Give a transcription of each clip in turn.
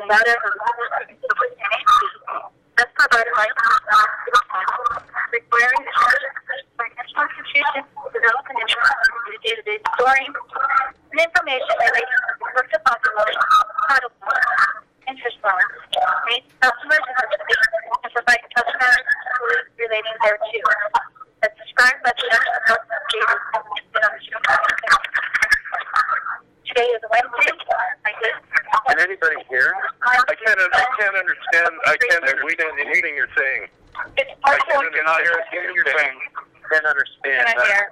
data as provided by requiring the financial institution to develop an database storing information relating to the work of population, title, interest loans, made customers and provide customers relating thereto. As described by the today is Wednesday. Can anybody hear? I can't understand. I can't read anything you're saying. It's I can't hear anything you're saying. Can't understand. Can I hear?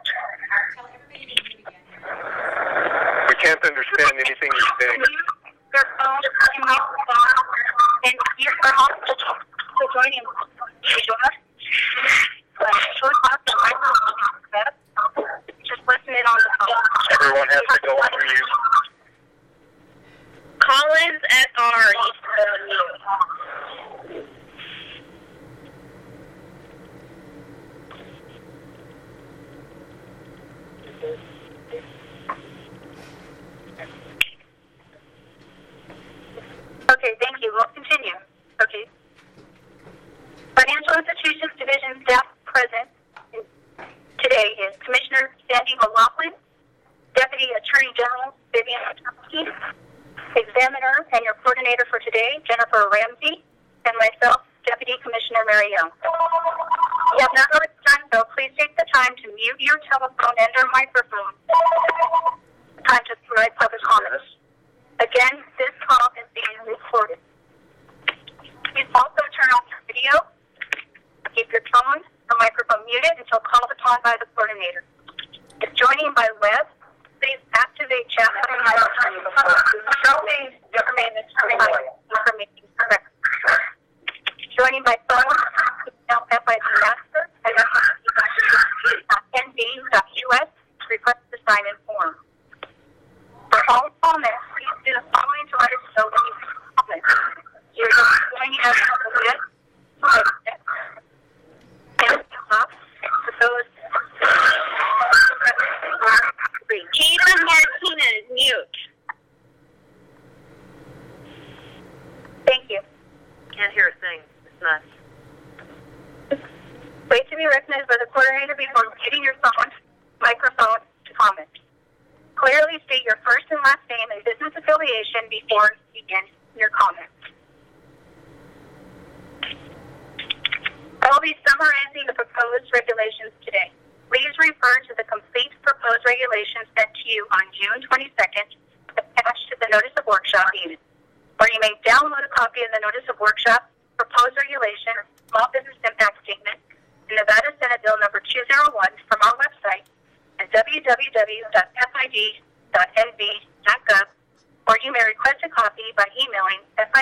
We can't understand anything you're saying. Your phone and microphone and your hospital to join him. Just listen in on the phone. Everyone has to go under you. Collins SR needs to mute. Okay, thank you. We'll continue. Okay. Financial Institutions Division staff present today is Commissioner Sandy McLaughlin, Deputy Attorney General Vivian Tomsky, Examiner and your coordinator for today, Jennifer Ramsey, and myself, Deputy Commissioner Mary Young. You have not already done so, please take the time to mute your telephone and or microphone. Time to provide public comments. Again, this call is being recorded. Please also turn off your video. Keep your phone or microphone muted until called upon by the coordinator. If joining by web, please activate chat. Joining by phone, email FID Master at nb.us to request the sign-in form. For all comments, please do the following to let us know when you comment. You're joining us on the web. Caitlin Martinez, mute. Thank you. Can't hear a thing. It's nuts. Wait to be recognized by the coordinator before muting your phone, microphone to comment. Clearly state your first and last name and business affiliation before you begin your comment. I will be summarizing the proposed regulations today. Please refer to the complete proposed regulations sent to you on June 22nd, attached to the Notice of Workshop meeting, or you may download a copy of the Notice of Workshop, Proposed Regulation, Small Business Impact Statement, and Nevada Senate Bill number 201 from our website at www.fid.nv.gov, or you may request a copy by emailing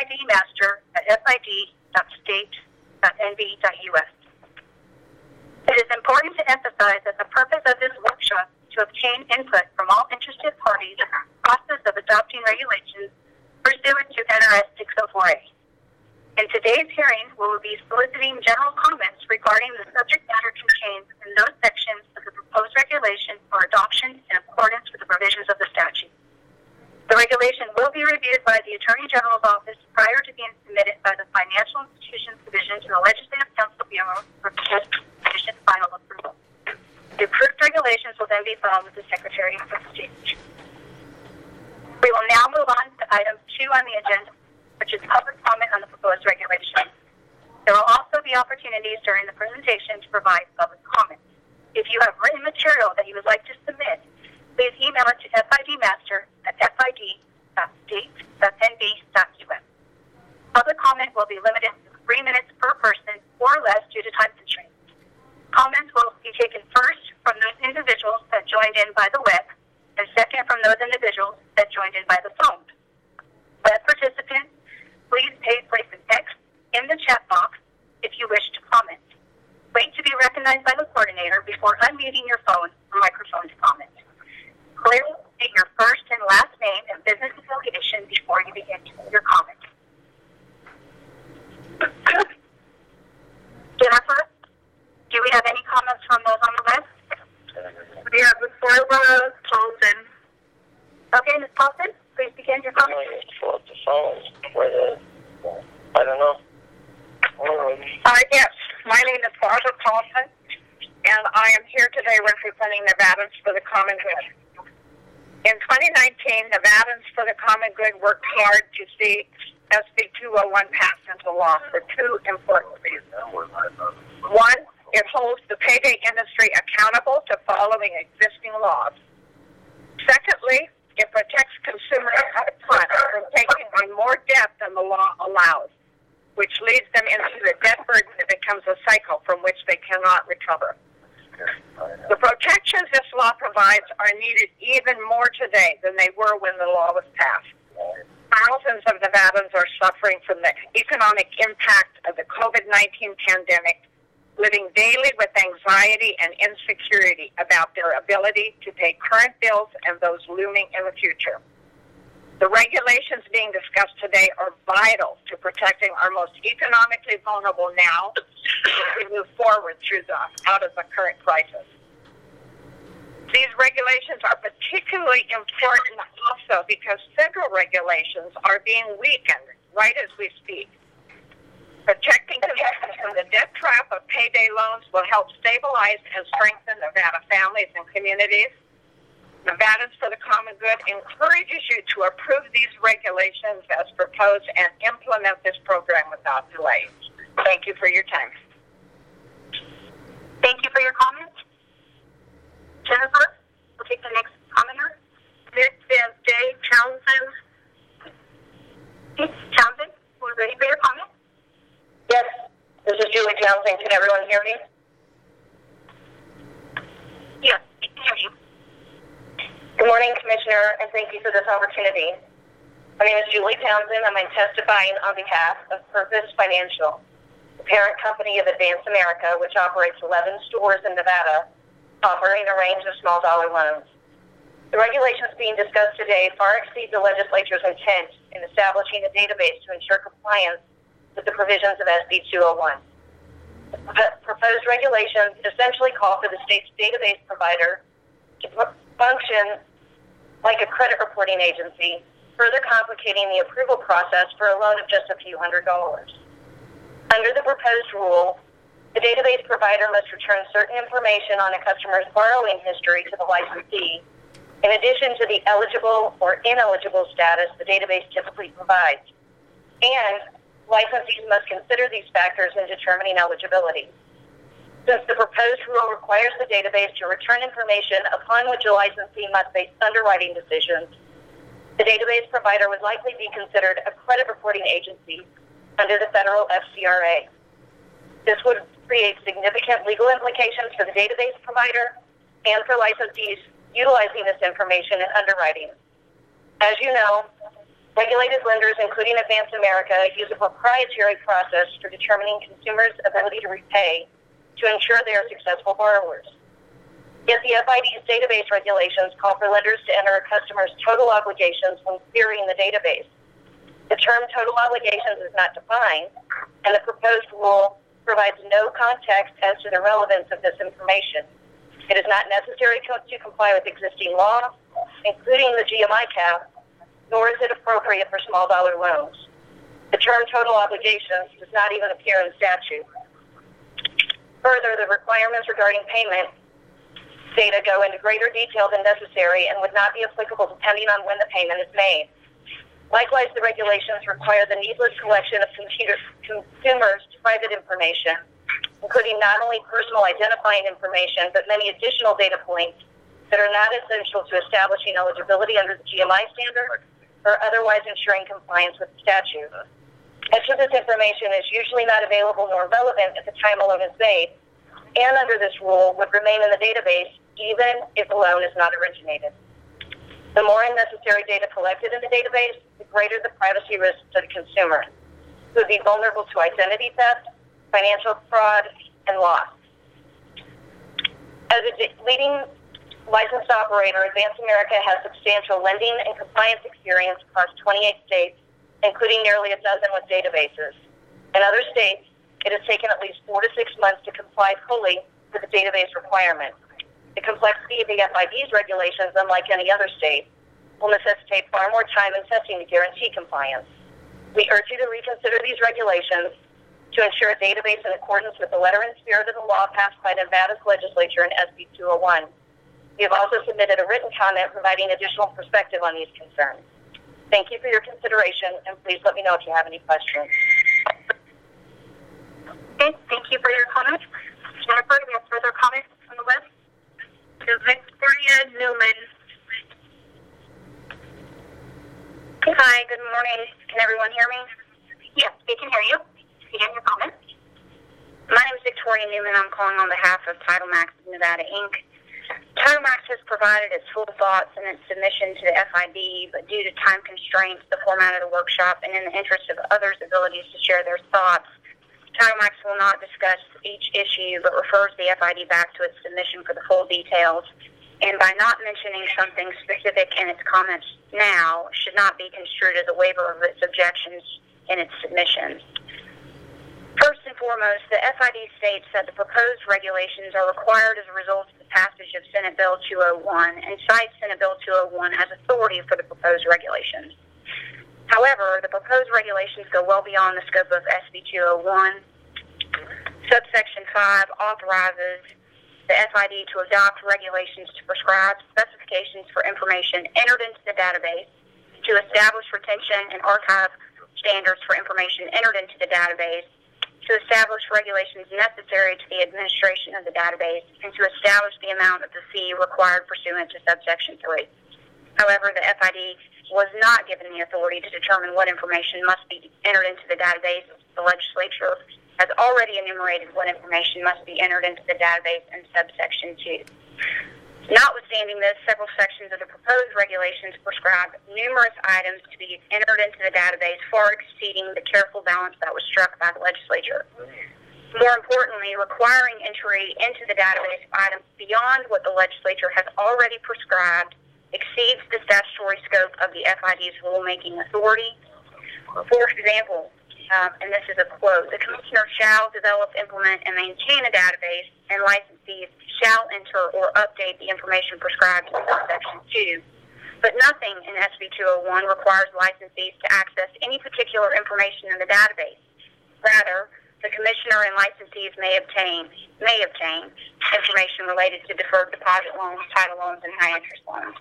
fidmaster@fid.state.nv.us. It is important to emphasize that the purpose of this workshop is to obtain input from all interested parties in the process of adopting regulations pursuant to NRS 604A. In today's hearing, we will be soliciting general comments regarding the subject matter contained in those sections of the proposed regulation for adoption in accordance with the provisions of the statute. The regulation will be reviewed by the Attorney General's Office prior to being submitted by the Financial Institutions Division to the Legislative Council Bureau for final approval. The approved regulations will then be filed with the Secretary of State. We will now move on to item 2 on the agenda, which is public comment on the proposed regulations. There will also be opportunities during the presentation to provide public comments. If you have written material that you would like to submit, please email it to fidmaster@fid.state.nv.us. Public comment will be limited to 3 minutes per person or less due to time constraints. Comments will be taken first from those individuals that joined in by the web, and second from those individuals that joined in by the phone. Web participants, please place an X in the chat box if you wish to comment. Wait to be recognized by the coordinator before unmuting your phone or microphone to comment. Clearly state your first and last name and business affiliation before you begin your comment. Jennifer, do we have any comments from those on the list? We have Barbara Paulson. Okay, Ms. Paulson, please begin your comment. the phones for the, I don't know. Yes, my name is Barbara Paulson, and I am here today representing Nevadans for the Common Good. In 2019, Nevadans for the Common Good worked hard to see SB 201 passed into law for two important reasons. One, it holds the payday industry accountable to following existing laws. Secondly, it protects consumers up front from taking on more debt than the law allows, which leads them into a debt burden that becomes a cycle from which they cannot recover. The protections this law provides are needed even more today than they were when the law was passed. Thousands of Nevadans are suffering from the economic impact of the COVID-19 pandemic, living daily with anxiety and insecurity about their ability to pay current bills and those looming in the future. The regulations being discussed today are vital to protecting our most economically vulnerable now as we move forward out of the current crisis. These regulations are particularly important also because federal regulations are being weakened right as we speak. Protecting consumers from the debt trap of payday loans will help stabilize and strengthen Nevada families and communities. Nevadans for the Common Good encourages you to approve these regulations as proposed and implement this program without delay. Thank you for your time. Thank you for your comments. Jennifer, we'll take the next commenter. This is Dave Townsend. Townsend, we're ready for your comment. Yes, this is Julie Townsend. Can everyone hear me? Yes, I can hear you. Good morning, Commissioner, and thank you for this opportunity. My name is Julie Townsend, and I'm testifying on behalf of Purpose Financial, the parent company of Advance America, which operates 11 stores in Nevada, offering a range of small dollar loans. The regulations being discussed today far exceed the legislature's intent in establishing a database to ensure compliance with the provisions of SB 201. The proposed regulations essentially call for the state's database provider to function like a credit reporting agency, further complicating the approval process for a loan of just a few $100s. Under the proposed rule, the database provider must return certain information on a customer's borrowing history to the licensee, in addition to the eligible or ineligible status the database typically provides. And licensees must consider these factors in determining eligibility. Since the proposed rule requires the database to return information upon which a licensee must base underwriting decisions, the database provider would likely be considered a credit reporting agency under the federal FCRA. This would create significant legal implications for the database provider and for licensees utilizing this information in underwriting. As you know, regulated lenders, including Advance America, use a proprietary process for determining consumers' ability to repay to ensure they are successful borrowers. Yet the FID's database regulations call for lenders to enter a customer's total obligations when querying the database. The term total obligations is not defined, and the proposed rule provides no context as to the relevance of this information. It is not necessary to comply with existing law, including the GMI cap, nor is it appropriate for small dollar loans. The term total obligations does not even appear in statute. Further, the requirements regarding payment data go into greater detail than necessary and would not be applicable depending on when the payment is made. Likewise, the regulations require the needless collection of consumers' private information, including not only personal identifying information, but many additional data points that are not essential to establishing eligibility under the GMI standard or otherwise ensuring compliance with the statute. Much of this information is usually not available nor relevant at the time a loan is made, and under this rule would remain in the database even if a loan is not originated. The more unnecessary data collected in the database, the greater the privacy risk to the consumer, who would be vulnerable to identity theft, financial fraud, and loss. As a leading licensed operator, Advance America has substantial lending and compliance experience across 28 states, including nearly a dozen with databases. In other states, it has taken at least 4 to 6 months to comply fully with the database requirement. The complexity of the FID's regulations, unlike any other state, will necessitate far more time and testing to guarantee compliance. We urge you to reconsider these regulations to ensure a database in accordance with the letter and spirit of the law passed by Nevada's legislature in SB 201. We have also submitted a written comment providing additional perspective on these concerns. Thank you for your consideration, and please let me know if you have any questions. Okay, thank you for your comments. Jennifer, do you have further comments on the list? To Victoria Newman. Hi, good morning. Can everyone hear me? Yes, we can hear you. Begin your comments. My name is Victoria Newman. I'm calling on behalf of Title Max of Nevada, Inc. Title Max has provided its full thoughts in its submission to the FID, but due to time constraints, the format of the workshop, and in the interest of others' abilities to share their thoughts, Title Max will not discuss each issue, but refers the FID back to its submission for the full details, and by not mentioning something specific in its comments now, should not be construed as a waiver of its objections in its submission. First and foremost, the FID states that the proposed regulations are required as a result of the passage of Senate Bill 201 and cites Senate Bill 201 as authority for the proposed regulations. However, the proposed regulations go well beyond the scope of SB 201. Subsection 5 authorizes the FID to adopt regulations to prescribe specifications for information entered into the database, to establish retention and archive standards for information entered into the database, to establish regulations necessary to the administration of the database, and to establish the amount of the fee required pursuant to subsection 3. However, the FID was not given the authority to determine what information must be entered into the database. The legislature has already enumerated what information must be entered into the database in subsection 2. Notwithstanding this, several sections of the proposed regulations prescribe numerous items to be entered into the database, far exceeding the careful balance that was struck by the legislature. More importantly, requiring entry into the database of items beyond what the legislature has already prescribed exceeds the statutory scope of the FID's rulemaking authority. For example, and this is a quote, the Commissioner shall develop, implement, and maintain a database, and licensees shall enter or update the information prescribed in subsection 2. But nothing in SB 201 requires licensees to access any particular information in the database. Rather, the Commissioner and licensees may obtain information related to deferred deposit loans, title loans, and high-interest loans.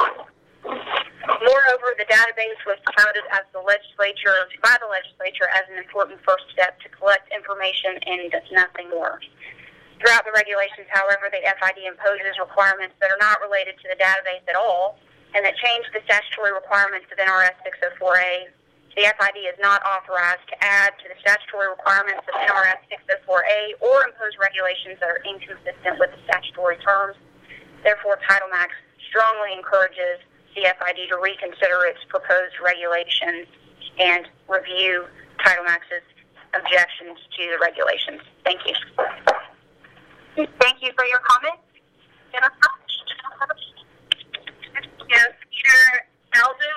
Moreover, the database was touted by the legislature as an important first step to collect information and nothing more. Throughout the regulations, however, the FID imposes requirements that are not related to the database at all, and that change the statutory requirements of NRS 604A. The FID is not authorized to add to the statutory requirements of NRS 604A or impose regulations that are inconsistent with the statutory terms. Therefore, Title Max strongly encourages the FID to reconsider its proposed regulations and review Title Max's objections to the regulations. Thank you. Thank you for your comments. Jennifer? Yes, Peter Alden.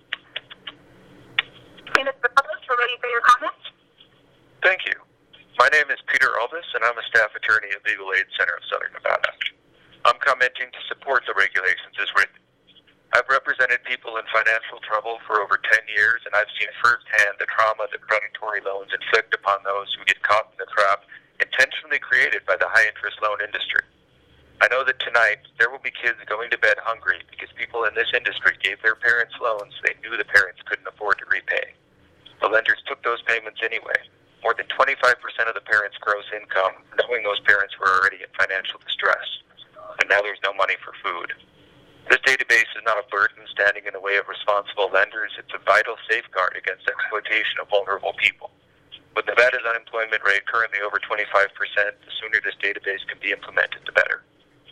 Mr. Public, we're ready for your comments. Thank you. My name is Peter Aldis, and I'm a staff attorney at Legal Aid Center of Southern Nevada. I'm commenting to support the regulations as written. I've represented people in financial trouble for over 10 years, and I've seen firsthand the trauma that predatory loans inflict upon those who get caught in the trap intentionally created by the high-interest loan industry. I know that tonight there will be kids going to bed hungry because people in this industry gave their parents loans they knew the parents couldn't afford to repay. The lenders took those payments anyway, more than 25% of the parents' gross income, knowing those parents were already in financial distress, and now there's no money for food. This database is not a burden standing in the way of responsible lenders. It's a vital safeguard against exploitation of vulnerable people. With Nevada's unemployment rate currently over 25%, the sooner this database can be implemented, the better.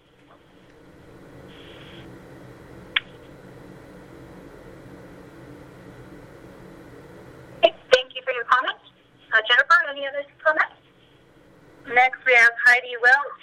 Thank you for your comments. Jennifer, any other comments? Next, we have Heidi Welch.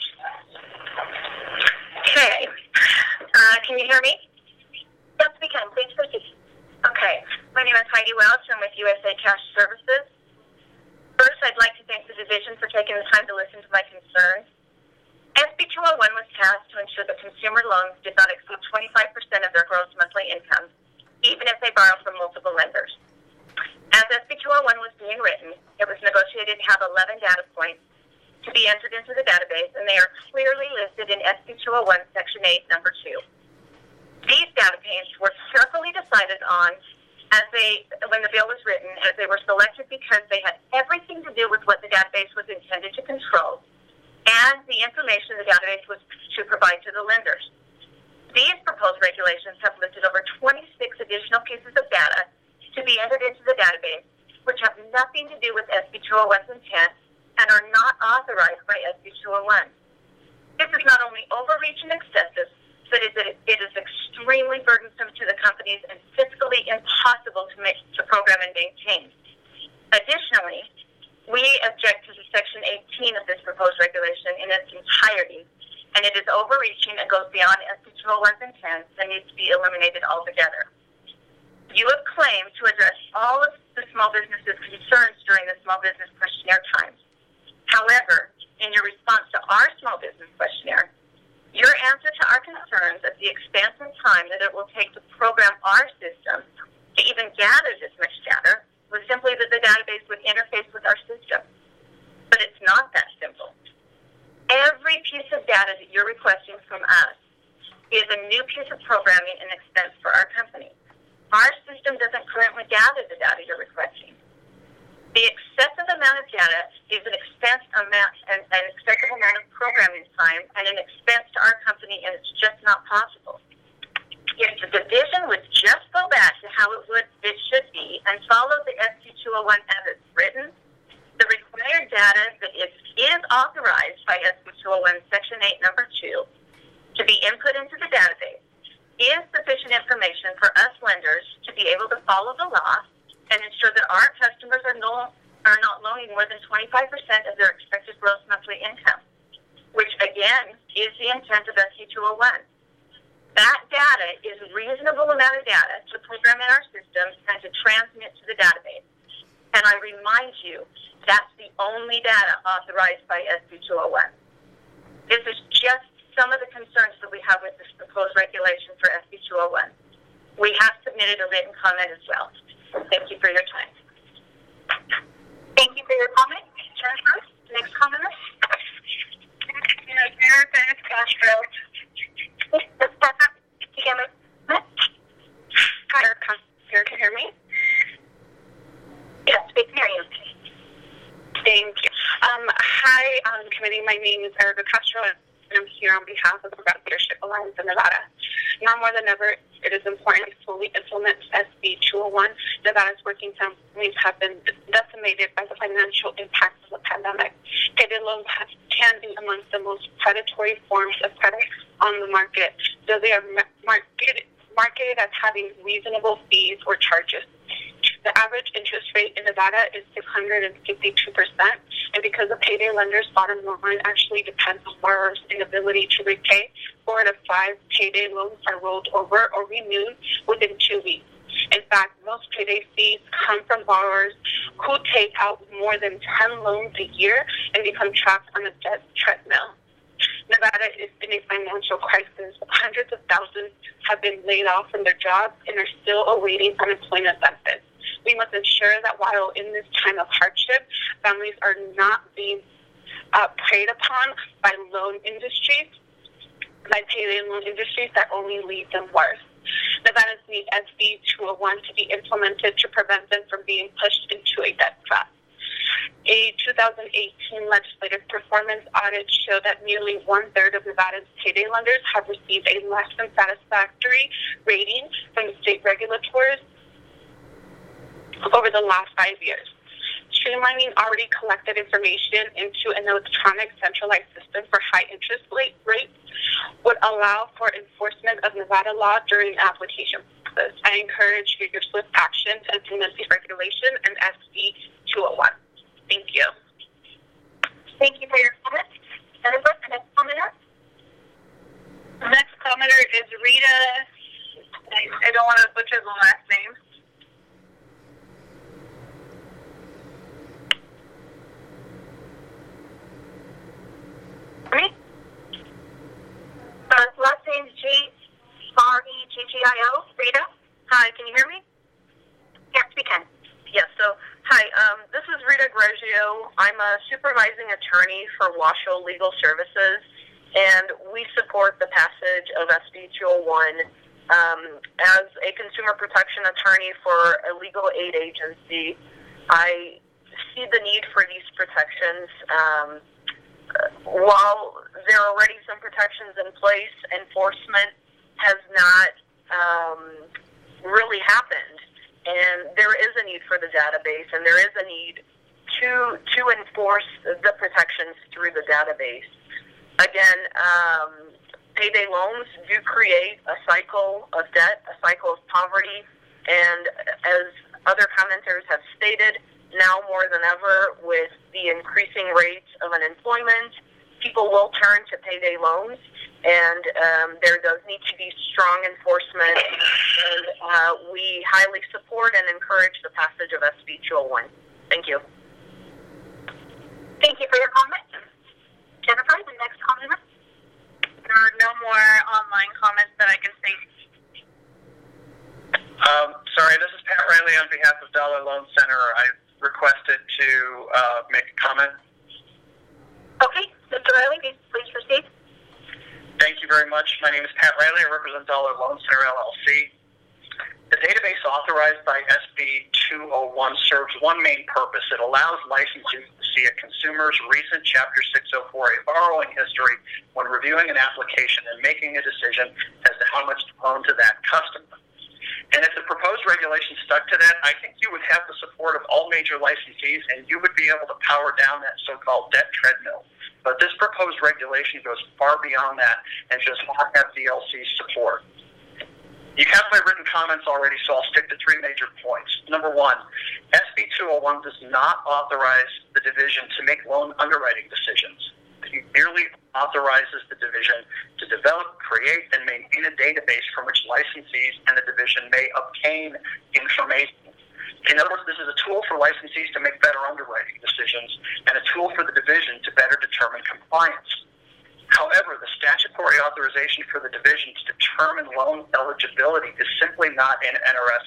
Okay. Can you hear me? Yes, we can. Please proceed. Okay. My name is Heidi Welch. I'm with USA Cash Services. First, I'd like to thank the division for taking the time to listen to my concerns. SB 201 was passed to ensure that consumer loans did not exceed 25% of their gross monthly income. even if they borrow from multiple lenders. As SB 201 was being written, it was negotiated to have 11 data points to be entered into the database, and they are clearly listed in SB 201, Section 8, Number 2. These data points were carefully decided on when the bill was written, as they were selected because they had everything to do with what the database was intended to control and the information the database was to provide to the lenders. These proposed regulations have listed over 26 additional pieces of data to be entered into the database, which have nothing to do with SB 201's intent and are not authorized by SB 201. This is not only overreach and excessive, but it is extremely burdensome to the companies and fiscally impossible to program and maintain. Additionally, we object to the Section 18 of this proposed regulation in its entirety, and it is overreaching and goes beyond SB 201's intent and needs to be eliminated altogether. You have claimed to address all of the small businesses' concerns during the small business questionnaire time. However, in your response to our small business questionnaire, your answer to our concerns of the expense and time that it will take to program our system to even gather this much data was simply that the database would interface with our system. But it's not that simple. Every piece of data that you're requesting from us is a new piece of programming and expense for our company. Our system doesn't currently gather the data you're requesting. The excessive amount of data is an excessive amount of programming time and an expense to our company, and it's just not possible. If the division would just go back to how it should be and follow the SB 201 as it's written, the required data that is authorized by SB 201 Section 8, Number 2, to be input into the database is sufficient information for us lenders to be able to follow the law and ensure that our customers are not loaning more than 25% of their expected gross monthly income, which, again, is the intent of SB 201. That data is a reasonable amount of data to program in our system and to transmit to the database. And I remind you, that's the only data authorized by SB 201. This is just some of the concerns that we have with this proposed regulation for SB 201. We have submitted a written comment as well. Thank you for your time. Thank you for your comment. Jennifer, next commenter. Erica Castro. Hi, Erica. Can you hear me? Yes, we can hear you. Thank you. Hi, committee. My name is Erica Castro, and I'm here on behalf of the Brown Leadership Alliance in Nevada. Now more than ever, it is important to fully implement SB 201. Nevada's working families have been decimated by the financial impacts of the pandemic. Payday loans can be amongst the most predatory forms of credit on the market, though they are marketed as having reasonable fees or charges. The average interest rate in Nevada is 652%, and because the payday lender's bottom line actually depends on borrowers' inability to repay, 4 to 5 payday loans are rolled over or renewed within 2 weeks. In fact, most payday fees come from borrowers who take out more than 10 loans a year and become trapped on a debt treadmill. Nevada is in a financial crisis. Hundreds of thousands have been laid off from their jobs and are still awaiting unemployment benefits. We must ensure that while in this time of hardship, families are not being preyed upon by payday loan industries that only leave them worse. Nevada's need SB 201 to be implemented to prevent them from being pushed into a debt trap. A 2018 legislative performance audit showed that nearly 1/3 of Nevada's payday lenders have received a less than satisfactory rating from the state regulators over the last 5 years. Streamlining already collected information into an electronic centralized system for high interest rates would allow for enforcement of Nevada law during the application process. I encourage your swift action to implement the regulation and SB 201. Thank you. Thank you for your comment. Jennifer, the next commenter. The next commenter is Rita. I don't want to butcher the last name. Last name is Greggio. Rita, hi, can you hear me? Washoe. I'm a supervising attorney for Washoe Legal Services, and we support the passage of SB 201. As a consumer protection attorney for a legal aid agency, I see the need for these protections. While there are already some protections in place, enforcement has not really happened. And there is a need for the database, and there is a need to enforce the protections through the database. Again, payday loans do create a cycle of debt, a cycle of poverty, and as other commenters have stated, now more than ever, with the increasing rates of unemployment, people will turn to payday loans, and there does need to be strong enforcement, and we highly support and encourage the passage of SB 201. Thank you. Thank you for your comment. Jennifer, the next commenter. There are no more online comments that I can see. Sorry, this is Pat Riley on behalf of Dollar Loan Center. I requested to make a comment. Okay, Mr. Riley, please proceed. Thank you very much. My name is Pat Riley. I represent Dollar Loan Center, LLC. The database authorized by SB 201 serves one main purpose. It allows licensees to see a consumer's recent Chapter 604A borrowing history when reviewing an application and making a decision as to how much to loan to that customer. And if the proposed regulation stuck to that, I think you would have the support of all major licensees, and you would be able to power down that so-called debt treadmill. But this proposed regulation goes far beyond that and does not have DLC's support. You have my written comments already, so I'll stick to three major points. Number one, SB 201 does not authorize the division to make loan underwriting decisions. It merely authorizes the division to develop, create, and maintain a database from which licensees and the division may obtain information. In other words, this is a tool for licensees to make better underwriting decisions and a tool for the division to better determine compliance. However, the statutory authorization for the division to determine loan eligibility is simply not in NRS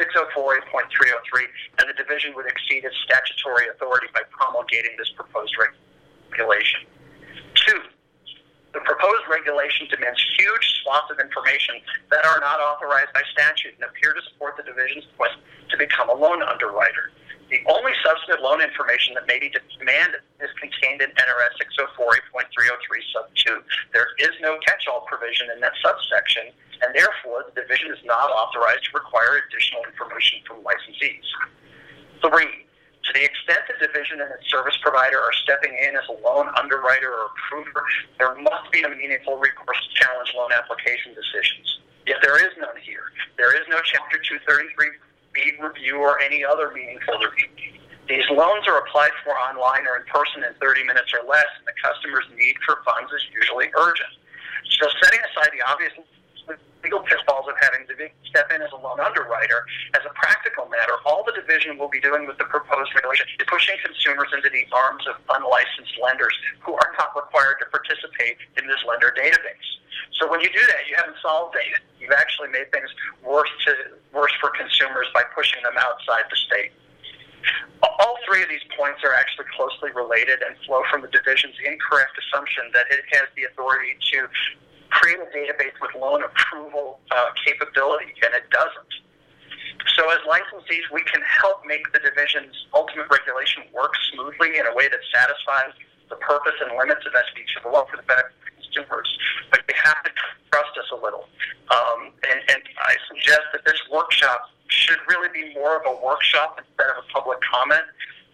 604.303, and the division would exceed its statutory authority by promulgating this proposed regulation. Two, the proposed regulation demands huge swaths of information that are not authorized by statute and appear to support the division's quest to become a loan underwriter. The only substantive loan information that may be demanded is contained in NRS 604.303 sub 2. There is no catch-all provision in that subsection, and therefore the division is not authorized to require additional information from licensees. Three, to the extent the division and its service provider are stepping in as a loan underwriter or approver, there must be a meaningful recourse to challenge loan application decisions. Yet there is none here. There is no Chapter 233B review or any other meaningful review. These loans are applied for online or in person in 30 minutes or less, and the customer's need for funds is usually urgent. So setting aside the obvious legal pitfalls of having to step in as a loan underwriter, as a practical matter, all the division will be doing with the proposed regulation is pushing consumers into the arms of unlicensed lenders who are not required to participate in this lender database. So when you do that, you haven't solved it. You've actually made things worse for consumers by pushing them outside the state. All three of these points are actually closely related and flow from the division's incorrect assumption that it has the authority to create a database with loan approval capability, and it doesn't. So as licensees, we can help make the division's ultimate regulation work smoothly in a way that satisfies the purpose and limits of SB 201 for the benefit of consumers. But you have to trust us a little. And I suggest that this workshop should really be more of a workshop instead of a public comment.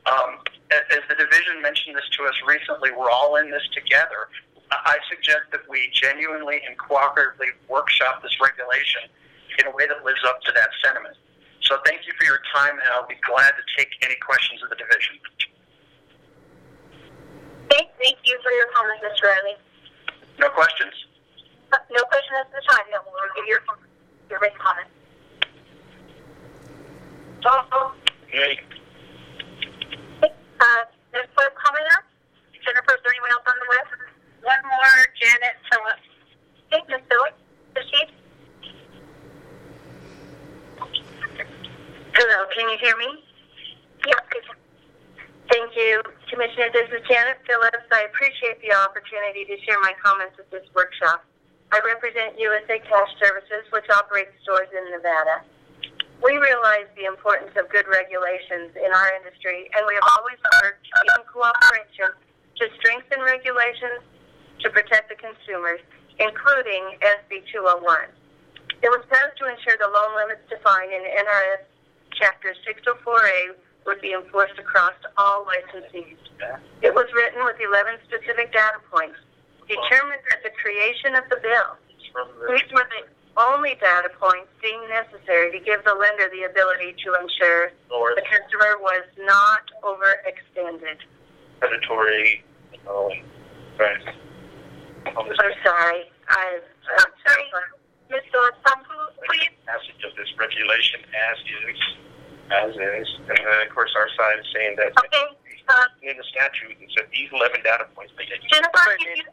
As the division mentioned this to us recently, we're all in this together. I suggest that we genuinely and cooperatively workshop this regulation in a way that lives up to that sentiment. So thank you for your time, and I'll be glad to take any questions of the division. Thank you for your comment, Mr. Riley. No questions? No questions at this time. No, we'll give your written comment. Yay. Next web commenter. Jennifer, is there anyone else on the web? One more, Janet Phillips. Okay, Ms. Phillips, proceed. Hello, can you hear me? Yes. Thank Thank you, Commissioner. This is Janet Phillips. I appreciate the opportunity to share my comments at this workshop. I represent USA Cash Services, which operates stores in Nevada. We realize the importance of good regulations in our industry, and we have always worked in cooperation to strengthen regulations to protect the consumers, including SB 201. It was passed to ensure the loan limits defined in NRS Chapter 604A would be enforced across all licensees. It was written with 11 specific data points, determined at the creation of the bill. These were the only data points deemed necessary to give the lender the ability to ensure the customer was not overextended. Predatory. Right. I'm sorry. I'm sorry. Ms. Phillips, please. Passage of this regulation as is. And then, of course, our side is saying that Okay. in the statute, it said these 11 data points. Jennifer, can you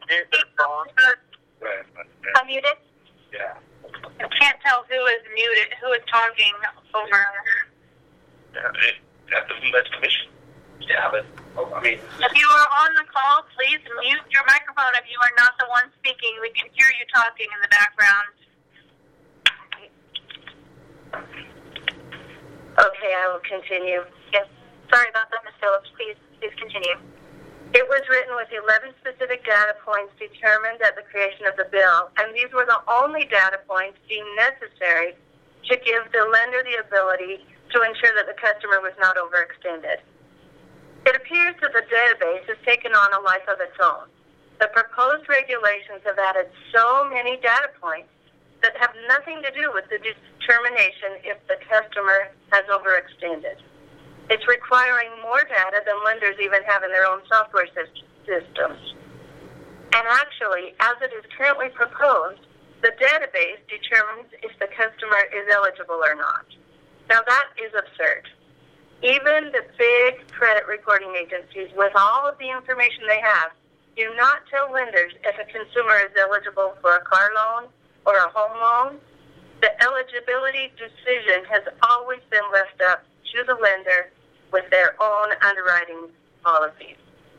unmute it? Yeah. I can't tell who is muted, who is talking over. At the Led Commission. Yeah, but, I mean... If you are on the call, please mute your microphone if you are not the one speaking. We can hear you talking in the background. Okay, I will continue. Yes. Sorry about that, Ms. Phillips. Please continue. It was written with 11 specific data points determined at the creation of the bill, and these were the only data points deemed necessary to give the lender the ability to ensure that the customer was not overextended. It appears that the database has taken on a life of its own. The proposed regulations have added so many data points that have nothing to do with the determination if the customer has overextended. It's requiring more data than lenders even have in their own software systems. And actually, as it is currently proposed, the database determines if the customer is eligible or not. Now that is absurd. Even the big credit reporting agencies, with all of the information they have, do not tell lenders if a consumer is eligible for a car loan or a home loan. The eligibility decision has always been left up to the lender with their own underwriting policies.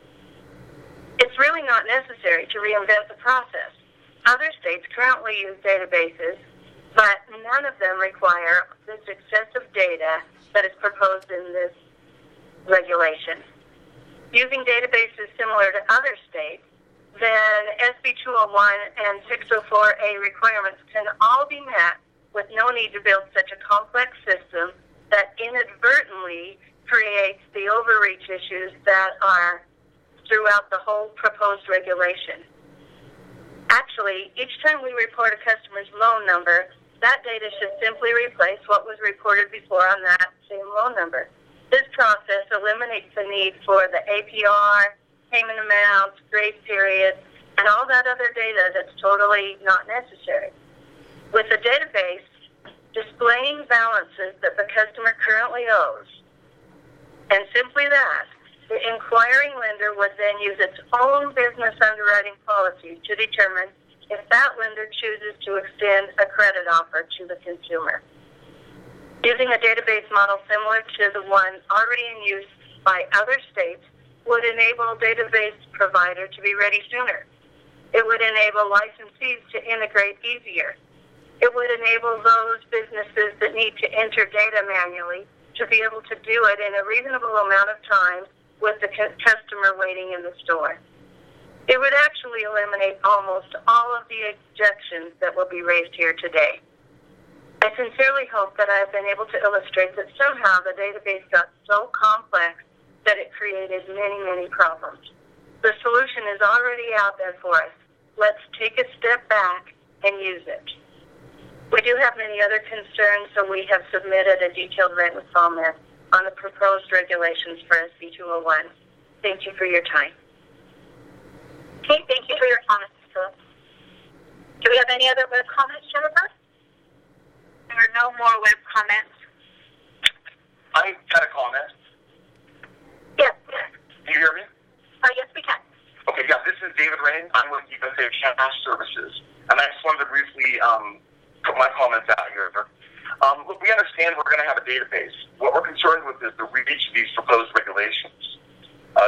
It's really not necessary to reinvent the process. Other states currently use databases, but none of them require this excessive data that is proposed in this regulation. Using databases similar to other states, then SB 201 and 604A requirements can all be met with no need to build such a complex system that inadvertently creates the overreach issues that are throughout the whole proposed regulation. Actually, each time we report a customer's loan number, that data should simply replace what was reported before on that same loan number. This process eliminates the need for the APR, payment amounts, grace period, and all that other data that's totally not necessary. With the database displaying balances that the customer currently owes, and simply that, the inquiring lender would then use its own business underwriting policy to determine if that lender chooses to extend a credit offer to the consumer. Using a database model similar to the one already in use by other states would enable a database provider to be ready sooner. It would enable licensees to integrate easier. It would enable those businesses that need to enter data manually to be able to do it in a reasonable amount of time with the customer waiting in the store. It would actually eliminate almost all of the objections that will be raised here today. I sincerely hope that I have been able to illustrate that somehow the database got so complex that it created many, many problems. The solution is already out there for us. Let's take a step back and use it. We do have many other concerns, so we have submitted a detailed written comment on the proposed regulations for SB 201. Thank you for your time. Okay, thank you for your comments, Philip. Do we have any other web comments, Jennifer? There are no more web comments. I got a comment. Yes. Can you hear me? Yes, we can. Okay, yeah, this is David Rain. I'm with USA Cash Services. And I just wanted to briefly put my comments out here. Look, we understand we're going to have a database. What we're concerned with is the reach of these proposed regulations.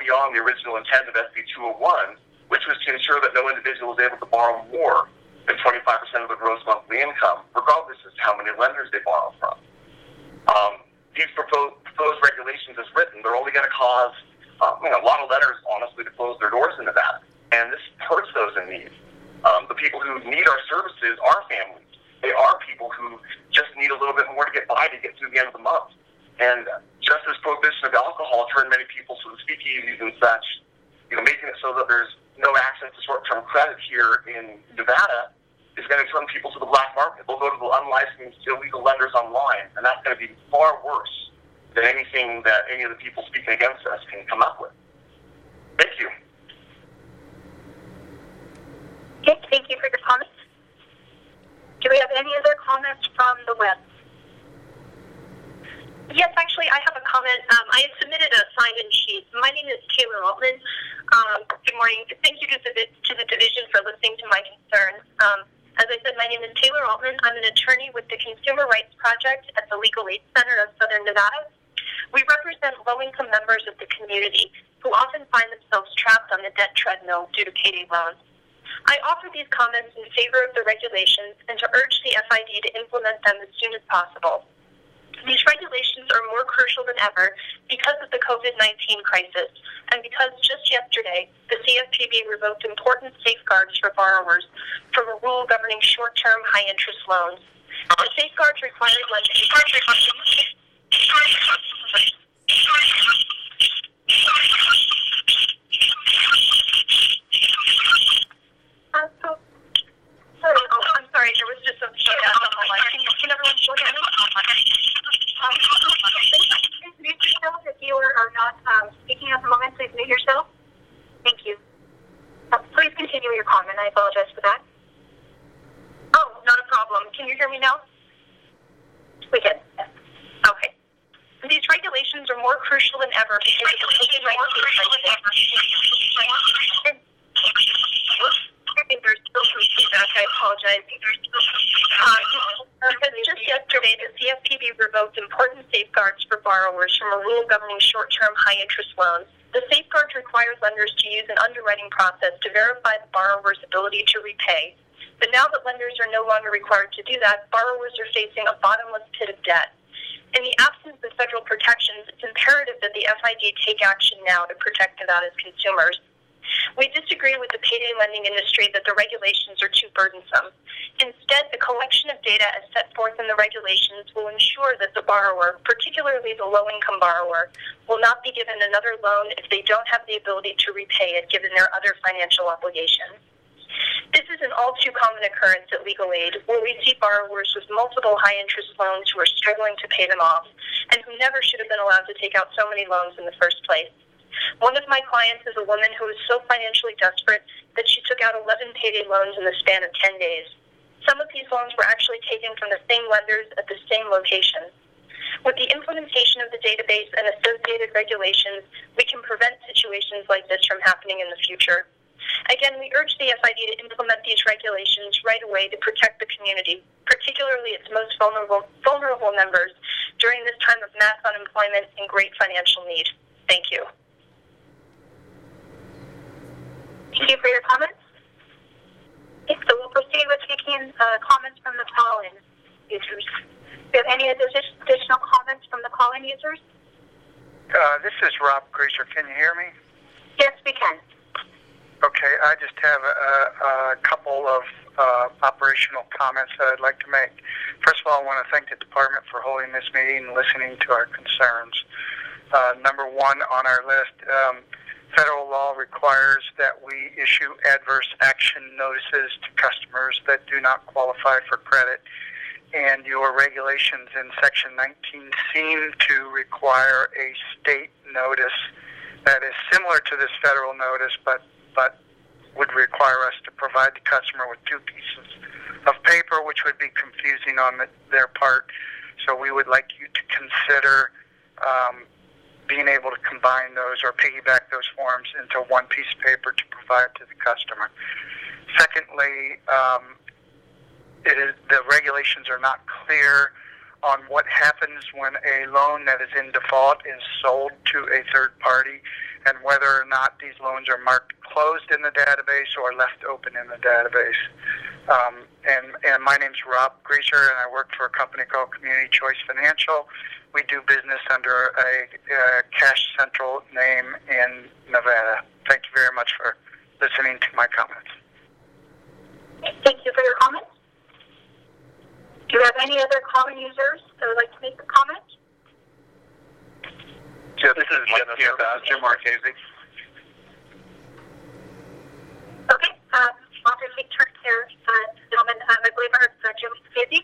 beyond the original intent of SB 201, which was to ensure that no individual is able to borrow more than 25% of the gross monthly income, regardless of how many lenders they borrow from. These proposed regulations as written, they're only going to cause a lot of lenders, honestly, to close their doors in Nevada. And this hurts those in need. The people who need our services are families. They are people who just need a little bit more to get by to get through the end of the month. And just as prohibition of alcohol turned many people to the speakeasies and such, making it so that there's no access to short-term credit here in Nevada is going to turn people to the black market. They'll go to the unlicensed, illegal lenders online, and that's going to be far worse than anything that any of the people speaking against us can come up with. Thank you. Okay, thank you for your comments. Do we have any other comments from the web? Yes, actually, I have a comment. I had submitted a sign-in sheet. My name is Taylor Altman. Good morning. Thank you to the division for listening to my concerns. As I said, my name is Taylor Altman. I'm an attorney with the Consumer Rights Project at the Legal Aid Center of Southern Nevada. We represent low-income members of the community who often find themselves trapped on the debt treadmill due to payday loans. I offer these comments in favor of the regulations and to urge the FID to implement them as soon as possible. These regulations are more crucial than ever because of the COVID-19 crisis and because just yesterday the CFPB revoked important safeguards for borrowers from a rule governing short-term high-interest loans. The safeguards required lenders. I'm sorry, there was just some feedback on the line. Can everyone still hear me? Please mute yourself if you are not speaking at the moment. Please mute yourself. Thank you. Please continue your comment. I apologize for that. Oh, not a problem. Can you hear me now? We can. Okay. These regulations are more crucial than ever because of the COVID-19 crisis. I think there's still some feedback. I apologize. Because just yesterday, the CFPB revoked important safeguards for borrowers from a rule governing short-term high-interest loans. The safeguards require lenders to use an underwriting process to verify the borrower's ability to repay. But now that lenders are no longer required to do that, borrowers are facing a bottomless pit of debt. In the absence of federal protections, it's imperative that the FID take action now to protect Nevada's consumers. We disagree with the payday lending industry that the regulations are too burdensome. Instead, the collection of data as set forth in the regulations will ensure that the borrower, particularly the low-income borrower, will not be given another loan if they don't have the ability to repay it given their other financial obligations. This is an all-too-common occurrence at Legal Aid, where we see borrowers with multiple high-interest loans who are struggling to pay them off and who never should have been allowed to take out so many loans in the first place. One of my clients is a woman who was so financially desperate that she took out 11 payday loans in the span of 10 days. Some of these loans were actually taken from the same lenders at the same location. With the implementation of the database and associated regulations, we can prevent situations like this from happening in the future. Again, we urge the FID to implement these regulations right away to protect the community, particularly its most vulnerable members, during this time of mass unemployment and great financial need. Thank you. Thank you for your comments. Okay, so we'll proceed with taking comments from the call-in users. Do you have any additional comments from the call-in users? This is Rob Greaser. Can you hear me? Yes, we can. Okay, I just have a couple of operational comments that I'd like to make. First of all, I want to thank the department for holding this meeting and listening to our concerns. Number one on our list, federal law requires that we issue adverse action notices to customers that do not qualify for credit. And your regulations in Section 19 seem to require a state notice that is similar to this federal notice, but would require us to provide the customer with two pieces of paper, which would be confusing on their part. So we would like you to consider being able to combine those or piggyback those forms into one piece of paper to provide to the customer. Secondly, the regulations are not clear on what happens when a loan that is in default is sold to a third party, and whether or not these loans are marked closed in the database or left open in the database. And my name's Rob Greaser, and I work for a company called Community Choice Financial. We do business under a Cash Central name in Nevada. Thank you very much for listening to my comments. Thank you for your comments. Do you have any other common users that would like to make a comment? Yeah, this is Jim Marchese. Okay, I'll just take turns here, gentlemen. I believe I heard Jim Marchese.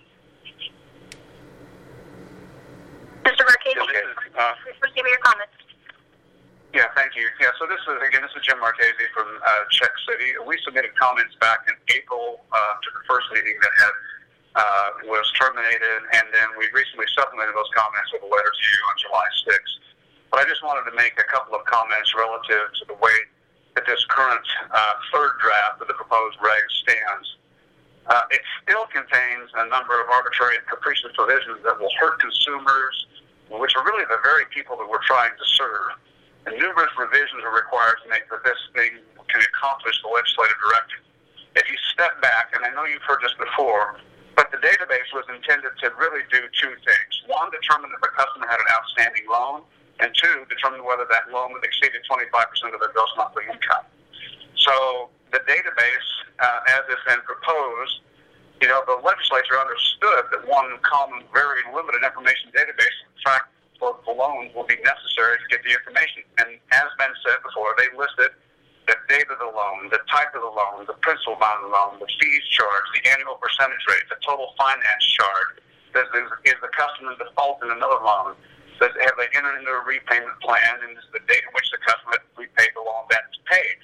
Mr. Marchese, please proceed with your comments. Yeah, thank you. Yeah, so this is Jim Marchese from Czech City. We submitted comments back in April to the first meeting that was terminated, and then we recently supplemented those comments with a letter to you on July 6th. But I just wanted to make a couple of comments relative to the way that this current third draft of the proposed regs stands. It still contains a number of arbitrary and capricious provisions that will hurt consumers, which are really the very people that we're trying to serve. And numerous revisions are required to make that this thing can accomplish the legislative directive. If you step back, and I know you've heard this before, but the database was intended to really do two things. One, determine if a customer had an outstanding loan, and two, determine whether that loan exceeded 25% of their gross monthly income. So the database, as it's been proposed, the legislature understood that one common, very limited information database, in fact, for loans will be necessary to get the information. And as been said before, they listed the date of the loan, the type of the loan, the principal amount of the loan, the fees charged, the annual percentage rate, the total finance charge. Is the customer in default in another loan? Have they entered into a repayment plan, and is the date in which the customer repaid the loan that's paid?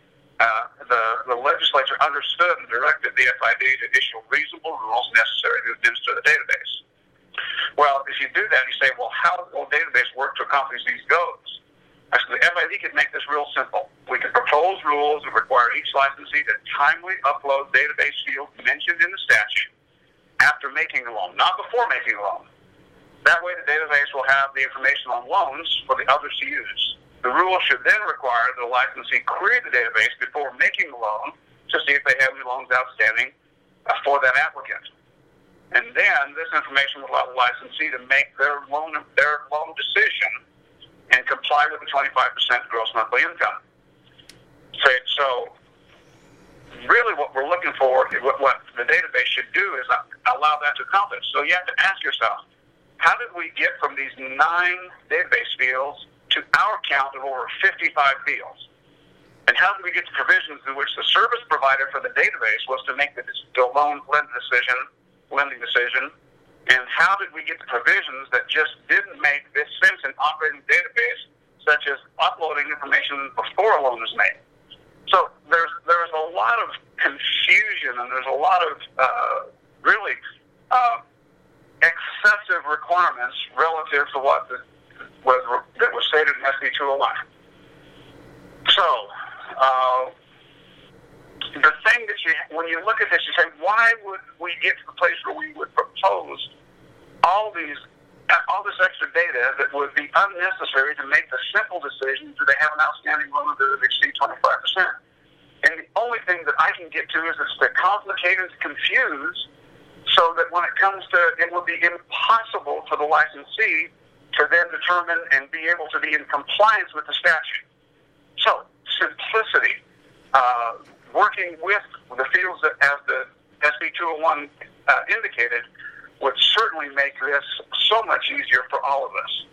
The legislature understood and directed the FID to issue reasonable rules necessary to administer the database. Well, if you do that, you say, well, how will the database work to accomplish these goals? Actually, the FID could make this real simple. We could propose rules that require each licensee to timely upload database fields mentioned in the statute after making a loan, not before making a loan. That way, the database will have the information on loans for the others to use. The rule should then require that the licensee query the database before making the loan to see if they have any loans outstanding for that applicant. And then this information will allow the licensee to make their loan decision and comply with the 25% gross monthly income. So really what we're looking for, what the database should do is allow that to accomplish. So you have to ask yourself, how did we get from these 9 database fields to our count of over 55 fields? And how did we get to provisions in which the service provider for the database was to make the lending decision? And how did we get to provisions that just didn't make this sense in operating the database, such as uploading information before a loan is made? So there's a lot of confusion, and there's a lot of really excessive requirements relative to what was stated in SB 201. So the thing that when you look at this, you say, why would we get to the place where we would propose all this extra data that would be unnecessary to make the simple decision, do they have an outstanding loan that would exceed 25%? And the only thing that I can get to is it's to complicate and to confuse, so that when it comes to, it will be impossible for the licensee to then determine and be able to be in compliance with the statute. So, simplicity, working with the fields that, as the SB 201 indicated, would certainly make this so much easier for all of us.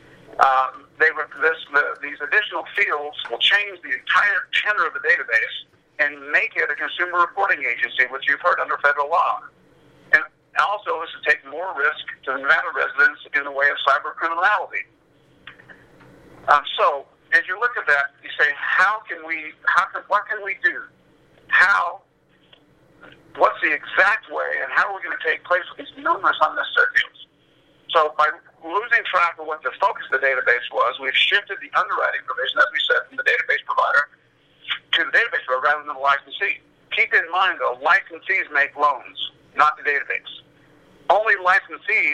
These additional fields will change the entire tenor of the database and make it a consumer reporting agency, which you've heard under federal law. And also is to take more risk to the Nevada residents in the way of cyber criminality. So, as you look at that, you say, what can we do? What's the exact way, and how are we going to take place with these numerous unnecessary fields? So, by losing track of what the focus of the database was, we've shifted the underwriting provision, as we said, from the database provider to the database provider rather than the licensee. Keep in mind, though, licensees make loans, not the database. Only licensees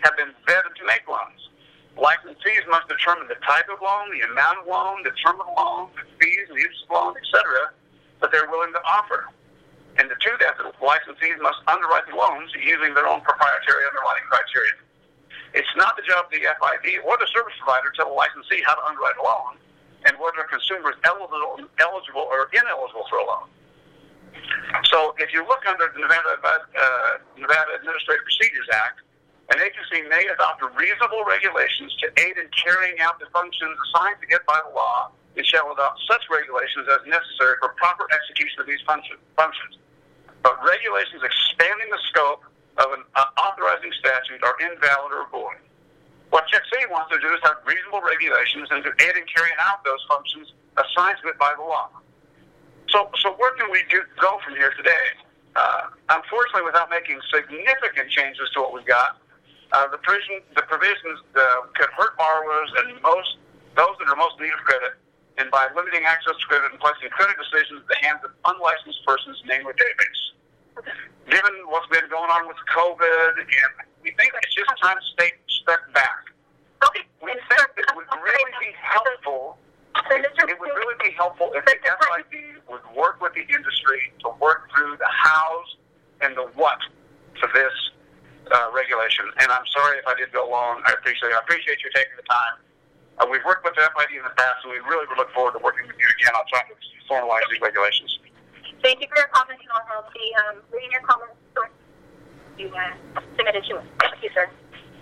have been vetted to make loans. Licensees must determine the type of loan, the amount of loan, the term of the loan, the fees, the use of the loan, etc., that they're willing to offer. And to do that, the licensees must underwrite the loans using their own proprietary underwriting criteria. It's not the job of the FID or the service provider to tell the licensee how to underwrite a loan and whether a consumer is eligible or ineligible for a loan. So if you look under the Nevada Administrative Procedures Act, an agency may adopt reasonable regulations to aid in carrying out the functions assigned to it by the law and shall adopt such regulations as necessary for proper execution of these functions. But regulations expanding the scope of an authorizing statute are invalid or void. What Check City wants to do is have reasonable regulations and to aid in carrying out those functions assigned to it by the law. So where can we go from here today? Unfortunately, without making significant changes to what we've got, the provisions could hurt borrowers and those that are most in need of credit, and by limiting access to credit and placing credit decisions in the hands of unlicensed persons, namely database. Given what's been going on with COVID, and we think it's just time to step back. We think it would really be helpful. It would really be helpful if the FID would work with the industry to work through the hows and the what for this regulation. And I'm sorry if I did go long. I appreciate you taking the time. We've worked with the FID in the past, and we really look forward to working with you again on trying to formalize these regulations. Thank you for your comments, and I'll be reading your comments you submitted to us. Thank you, sir.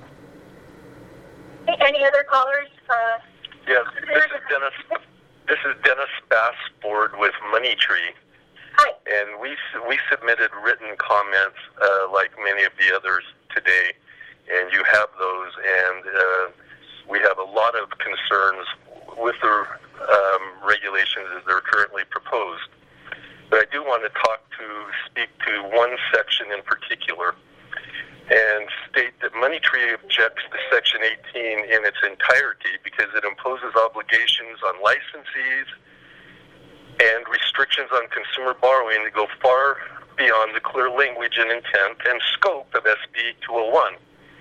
Any other callers? Yes, this is Dennis Bassford with Money Tree. Hi. And we submitted written comments like many of the others today, and you have those, and we have a lot of concerns with the regulations as they're currently proposed. But I do want to speak to one section in particular and state that Money Tree objects to Section 18 in its entirety because it imposes obligations on licensees and restrictions on consumer borrowing that go far beyond the clear language and intent and scope of SB 201.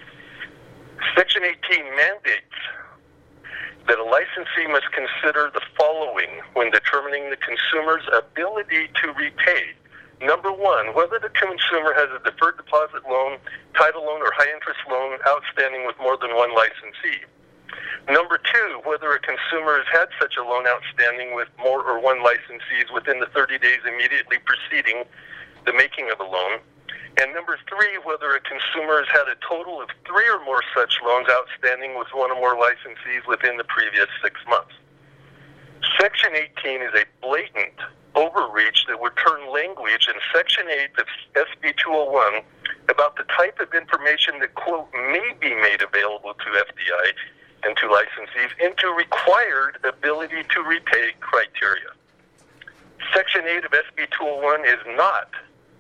Section 18 mandates that a licensee must consider the following when determining the consumer's ability to repay. Number one, whether the consumer has a deferred deposit loan, title loan, or high-interest loan outstanding with more than one licensee. Number two, whether a consumer has had such a loan outstanding with more or one licensees within the 30 days immediately preceding the making of a loan. And number three, whether a consumer has had a total of 3 or more such loans outstanding with one or more licensees within the previous 6 months. Section 18 is a blatant overreach that would turn language in Section 8 of SB 201 about the type of information that, quote, may be made available to FDI and to licensees into required ability to repay criteria. Section 8 of SB 201 is not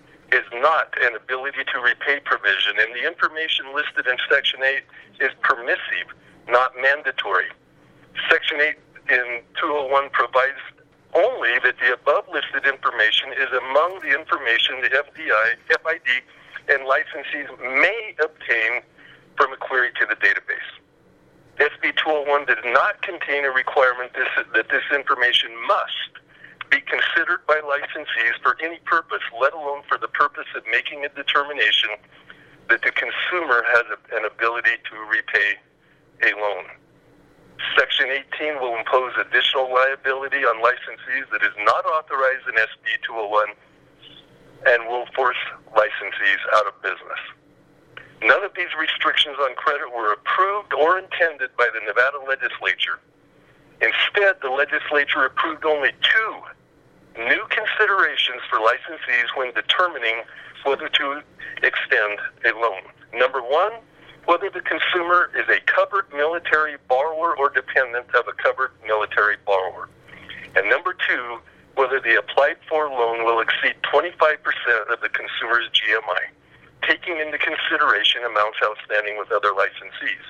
an ability to repay provision, and the information listed in Section 8 is permissive, not mandatory. Section 8 in 201 provides only that the above listed information is among the information the FID, and licensees may obtain from a query to the database. SB 201 does not contain a requirement that this information must be considered by licensees for any purpose, let alone for the purpose of making a determination that the consumer has an ability to repay a loan. Section 18 will impose additional liability on licensees that is not authorized in SB 201 and will force licensees out of business. None of these restrictions on credit were approved or intended by the Nevada legislature. Instead, the legislature approved only 2 new considerations for licensees when determining whether to extend a loan. Number one, whether the consumer is a covered military borrower or dependent of a covered military borrower. And number two, whether the applied for loan will exceed 25% of the consumer's GMI, taking into consideration amounts outstanding with other licensees.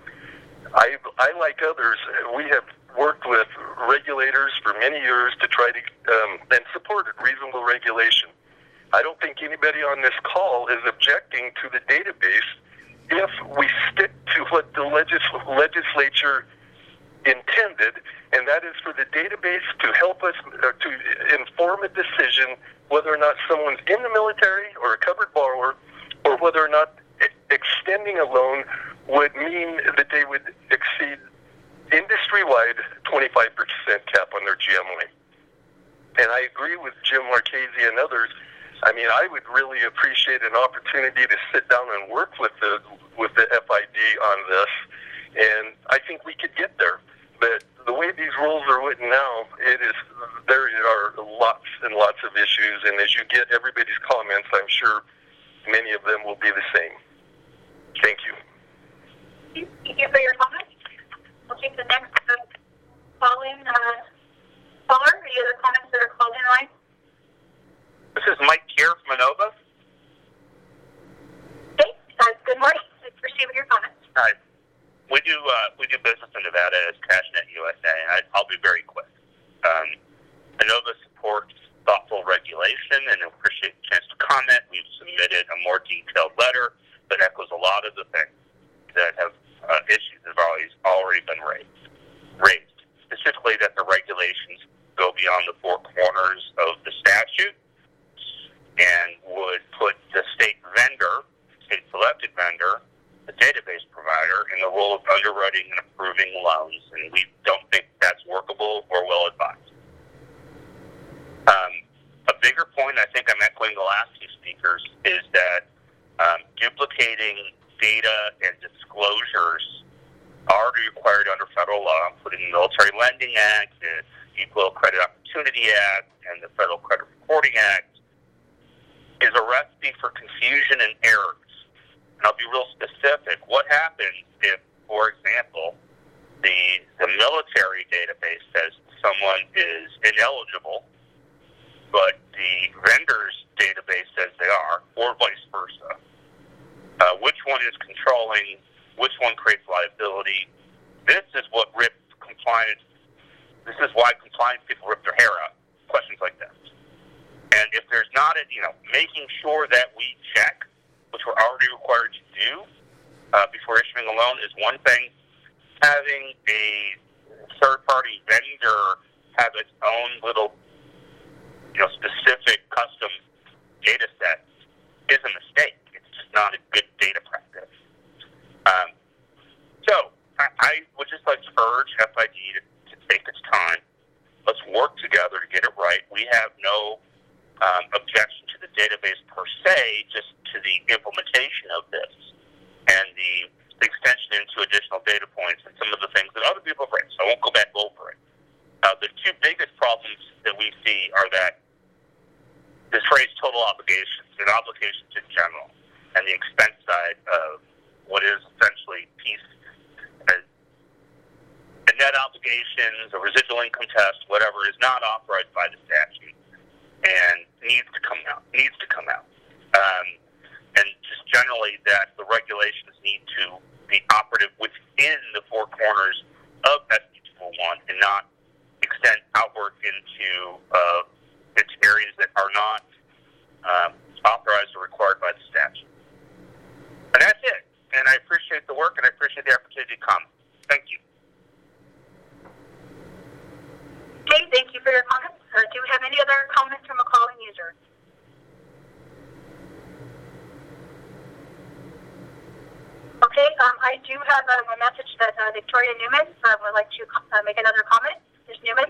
I like others, we have worked with regulators for many years to try to, and supported reasonable regulation. I don't think anybody on this call is objecting to the database if we stick to what the legislature intended, and that is for the database to help us to inform a decision whether or not someone's in the military or a covered borrower, or whether or not extending a loan would mean that they would exceed industry-wide 25% cap on their GMI. And I agree with Jim Marchese and others. I mean, I would really appreciate an opportunity to sit down and work with the FID on this, and I think we could get there. But the way these rules are written now, there are lots and lots of issues, and as you get everybody's comments, I'm sure many of them will be the same. Thank you. Thank you for your comments. We'll take the next call-in caller. Any other comments that are called in line? This is Mike here from Inova. Okay. Good morning. Please proceed with your comments. Hi. We do business in Nevada as CashNet USA, and I'll be very quick. Inova supports thoughtful regulation and appreciate the chance to comment. We've submitted a more detailed letter that echoes a lot of the things that have issues that have already been raised. Specifically, that the regulations go beyond the four corners of the statute and would put the state-selected vendor, the database provider, in the role of underwriting and approving loans, and we don't think that's workable or well advised. A bigger point, I think I'm echoing the last two speakers, is that duplicating data and disclosures already required under federal law, including the Military Lending Act, the Equal Credit Opportunity Act, and the Federal Credit Reporting Act, is a recipe for confusion and errors. And I'll be real specific. What happens if, for example, the military database says someone is ineligible, but the vendor's database says they are, or vice versa? Which one is controlling? Which one creates liability? This is what rips compliance. This is why compliance people rip their hair out. Questions like this. And if there's not making sure that we check, which we're already required to do before issuing a loan, is one thing. Having a third-party vendor have its own little, specific custom data set is a mistake. It's just not a good data practice. So I would just like to urge FID to take its time. Let's work together to get it right. We have no objection to the database per se, just to the implementation of this and the extension into additional data points and some of the things that other people have raised. So I won't go back over it. The two biggest problems that we see are that this phrase total obligations and obligations in general and the expense side of what is essentially a net obligations, a residual income test, whatever, is not authorized by the statute and needs to come out. And just generally that the regulations need to be operative within the four corners of SB 201 and not extend outward into areas that are not authorized or required by the statute. And that's it. And I appreciate the work, and I appreciate the opportunity to come. Thank you. Okay, thank you for your comments. Do we have any other comments from a calling user? Okay, I do have a message that Victoria Newman would like to make another comment. Ms. Newman?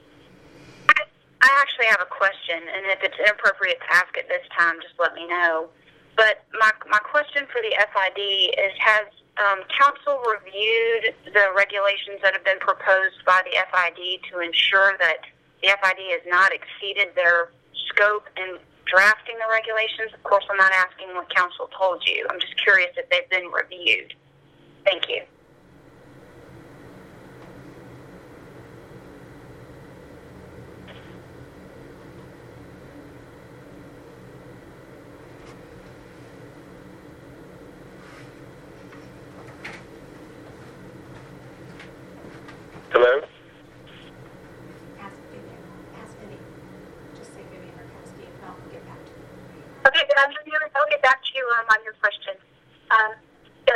I actually have a question, and if it's inappropriate to ask it this time, just let me know. But my question for the FID is, has council reviewed the regulations that have been proposed by the FID to ensure that the FID has not exceeded their scope in drafting the regulations? Of course, I'm not asking what council told you. I'm just curious if they've been reviewed. Thank you. Hello? Okay, I'll get back to you on your question.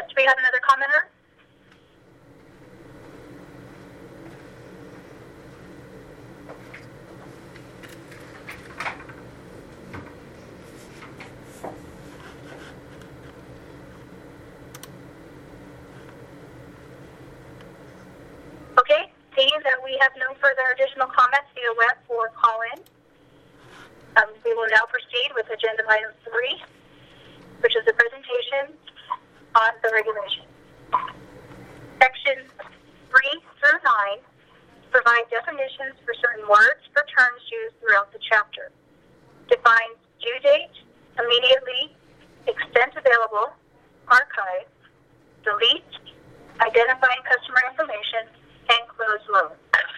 we have no further additional comments via web or call-in. We will now proceed with agenda item 3, which is a presentation on the regulation. Sections 3 through 9 provide definitions for certain words or terms used throughout the chapter. Defines due date, immediately, extent available, archive, delete, identifying customer information, and close loan.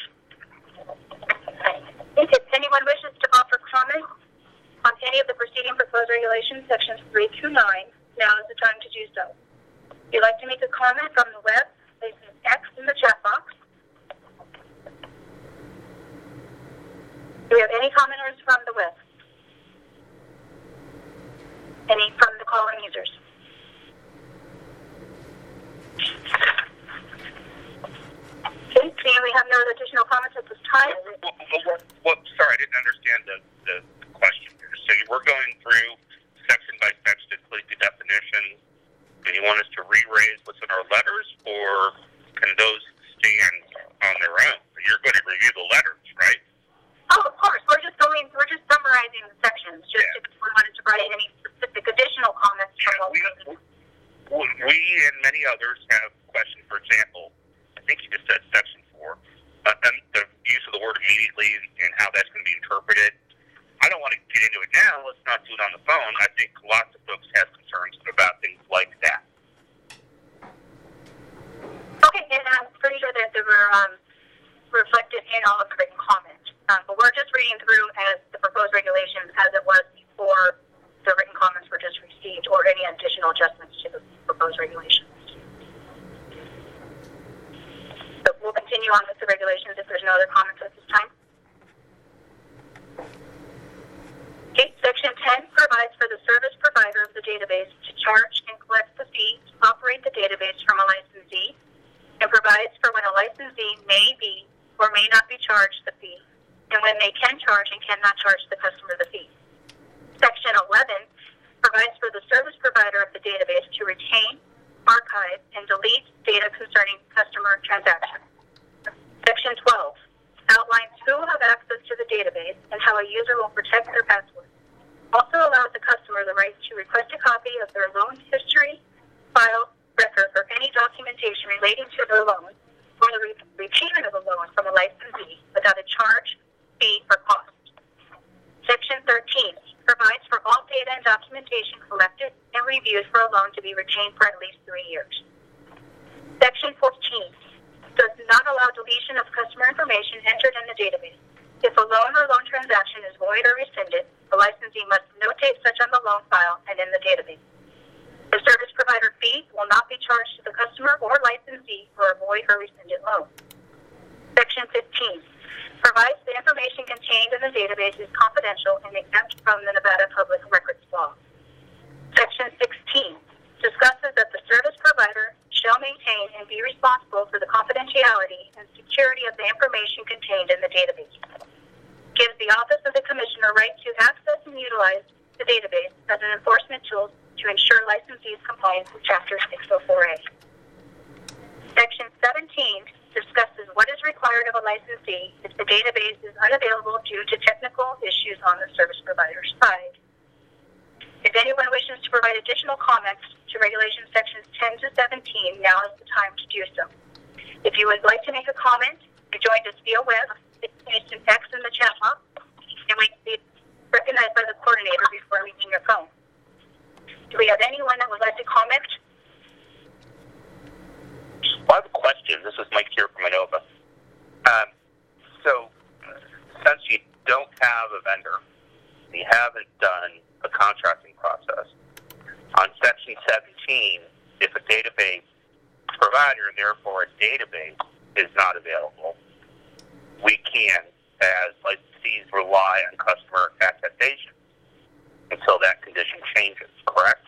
If anyone wishes to offer comment on any of the preceding proposed regulations, sections 3 through 9, now is the time to do so. If you'd like to make a comment from the web, please use X in the chat box. Do we have any commenters from the web? Any from the call-in users? Okay, seeing we have no additional comments at this time. Sorry, I didn't understand the question here. So you were going through section by section to complete the definition. Do you want us to re-raise what's in our letters, or can those stand on their own? You're going to review the letters, right? Oh, of course. We're just summarizing the sections. Just if we wanted to write any specific additional comments. We and many others have questions. For example, I think you just said section 4, and the use of the word immediately and how that's going to be interpreted. I don't want to get into it now. Let's not do it on the phone. I think lots of folks have concerns about things like that. Okay, and I'm pretty sure that they were reflected in all of the written comments. But we're just reading through as the proposed regulations as it was before the written comments were just received, or any additional adjustments to the proposed regulations. So we'll continue on with the regulations if there's no other comments at this time. Okay, Section 10 provides for the service provider of the database to charge and collect the fee to operate the database from a licensee, and provides for when a licensee may be or may not be charged the fee, and when they can charge and cannot charge the customer the fee. Section 11 provides for the service provider of the database to retain, archive, and delete data concerning customer transactions. Section 12 outlines who will have access to the database and how a user will protect their password. Also allows the customer the right to request a copy of their loan history, file, record, or any documentation relating to their loan, or the repayment of a loan from a licensee without a charge, fee, or cost. Section 13 provides for all data and documentation collected and reviewed for a loan to be retained for at least 3 years. Section 14 does not allow deletion of customer information entered in the database. If a loan or loan transaction is void or rescinded, the licensee must notate such on the loan file and in the database. The service provider fee will not be charged to the customer or licensee for a void or rescinded loan. Section 15 provides the information contained in the database is confidential and exempt from the Nevada Public Records Law. Section 16 discusses that the service provider shall maintain and be responsible for the confidentiality and security of the information contained in the database. Gives the Office of the Commissioner right to access and utilize the database as an enforcement tool to ensure licensees' compliance with Chapter 604A. Section 17 discusses what is required of a licensee if the database is unavailable due to technical issues on the service provider's side. If anyone wishes to provide additional comments to Regulation Sections 10 to 17, now is the time to do so. If you would like to make a comment, you joined us via web, it's an X in the chat box, and we can be recognized by the coordinator before leaving your phone. Do we have anyone that would like to comment? Well, I have a question. This is Mike here from Inova. So, since you don't have a vendor, you haven't done a contracting process, on Section 17, if a database provider, and therefore a database, is not available, we can, as licensees, rely on customer attestation until that condition changes, correct?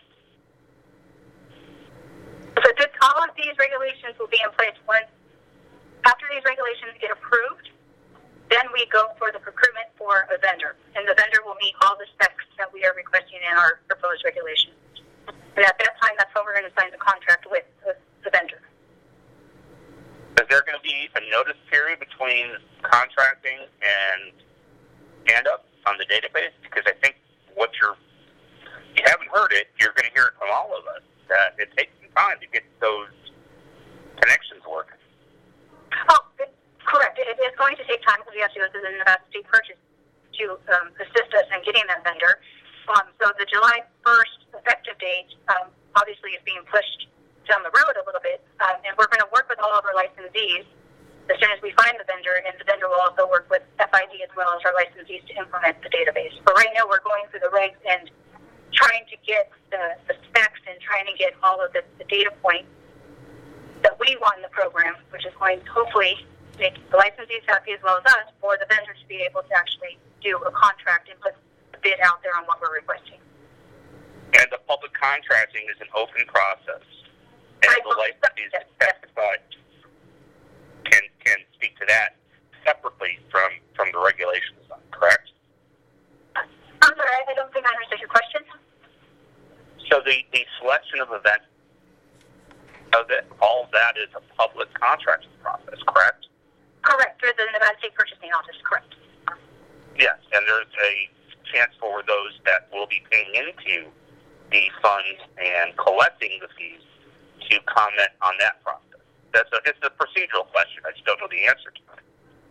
So all of these regulations will be in place once, after these regulations get approved, then we go for the procurement for a vendor, and the vendor will meet all the specs that we are requesting in our proposed regulations. And at that time, that's when we're going to sign the contract with the vendor. As Is there going to be a notice period between contracting and stand-up on the database? Because I think you haven't heard it, you're going to hear it from all of us, that it takes some time to get those connections working. Oh, correct. It is going to take time because we have to go through the Nevada State Purchase to assist us in getting that vendor. So the July 1st effective date obviously is being pushed down the road a little bit, and we're going to work with all of our licensees as soon as we find the vendor, and the vendor will also work with FID as well as our licensees to implement the database. But right now we're going through the regs and trying to get the specs and trying to get all of the data points that we want in the program, which is going to hopefully make the licensees happy as well as us for the vendor to be able to actually do a contract and put the bid out there on what we're requesting. And the public contracting is an open process. And the licensees testified can speak to that separately from the regulations, correct? I'm sorry, I don't think I understood your question. So the selection of events, all of that is a public contracting process, correct? Correct, through the Nevada State Purchasing Office, correct. Yes, and there's a chance for those that will be paying into the funds and collecting the fees to comment on that process. It's a procedural question. I just don't know the answer to it.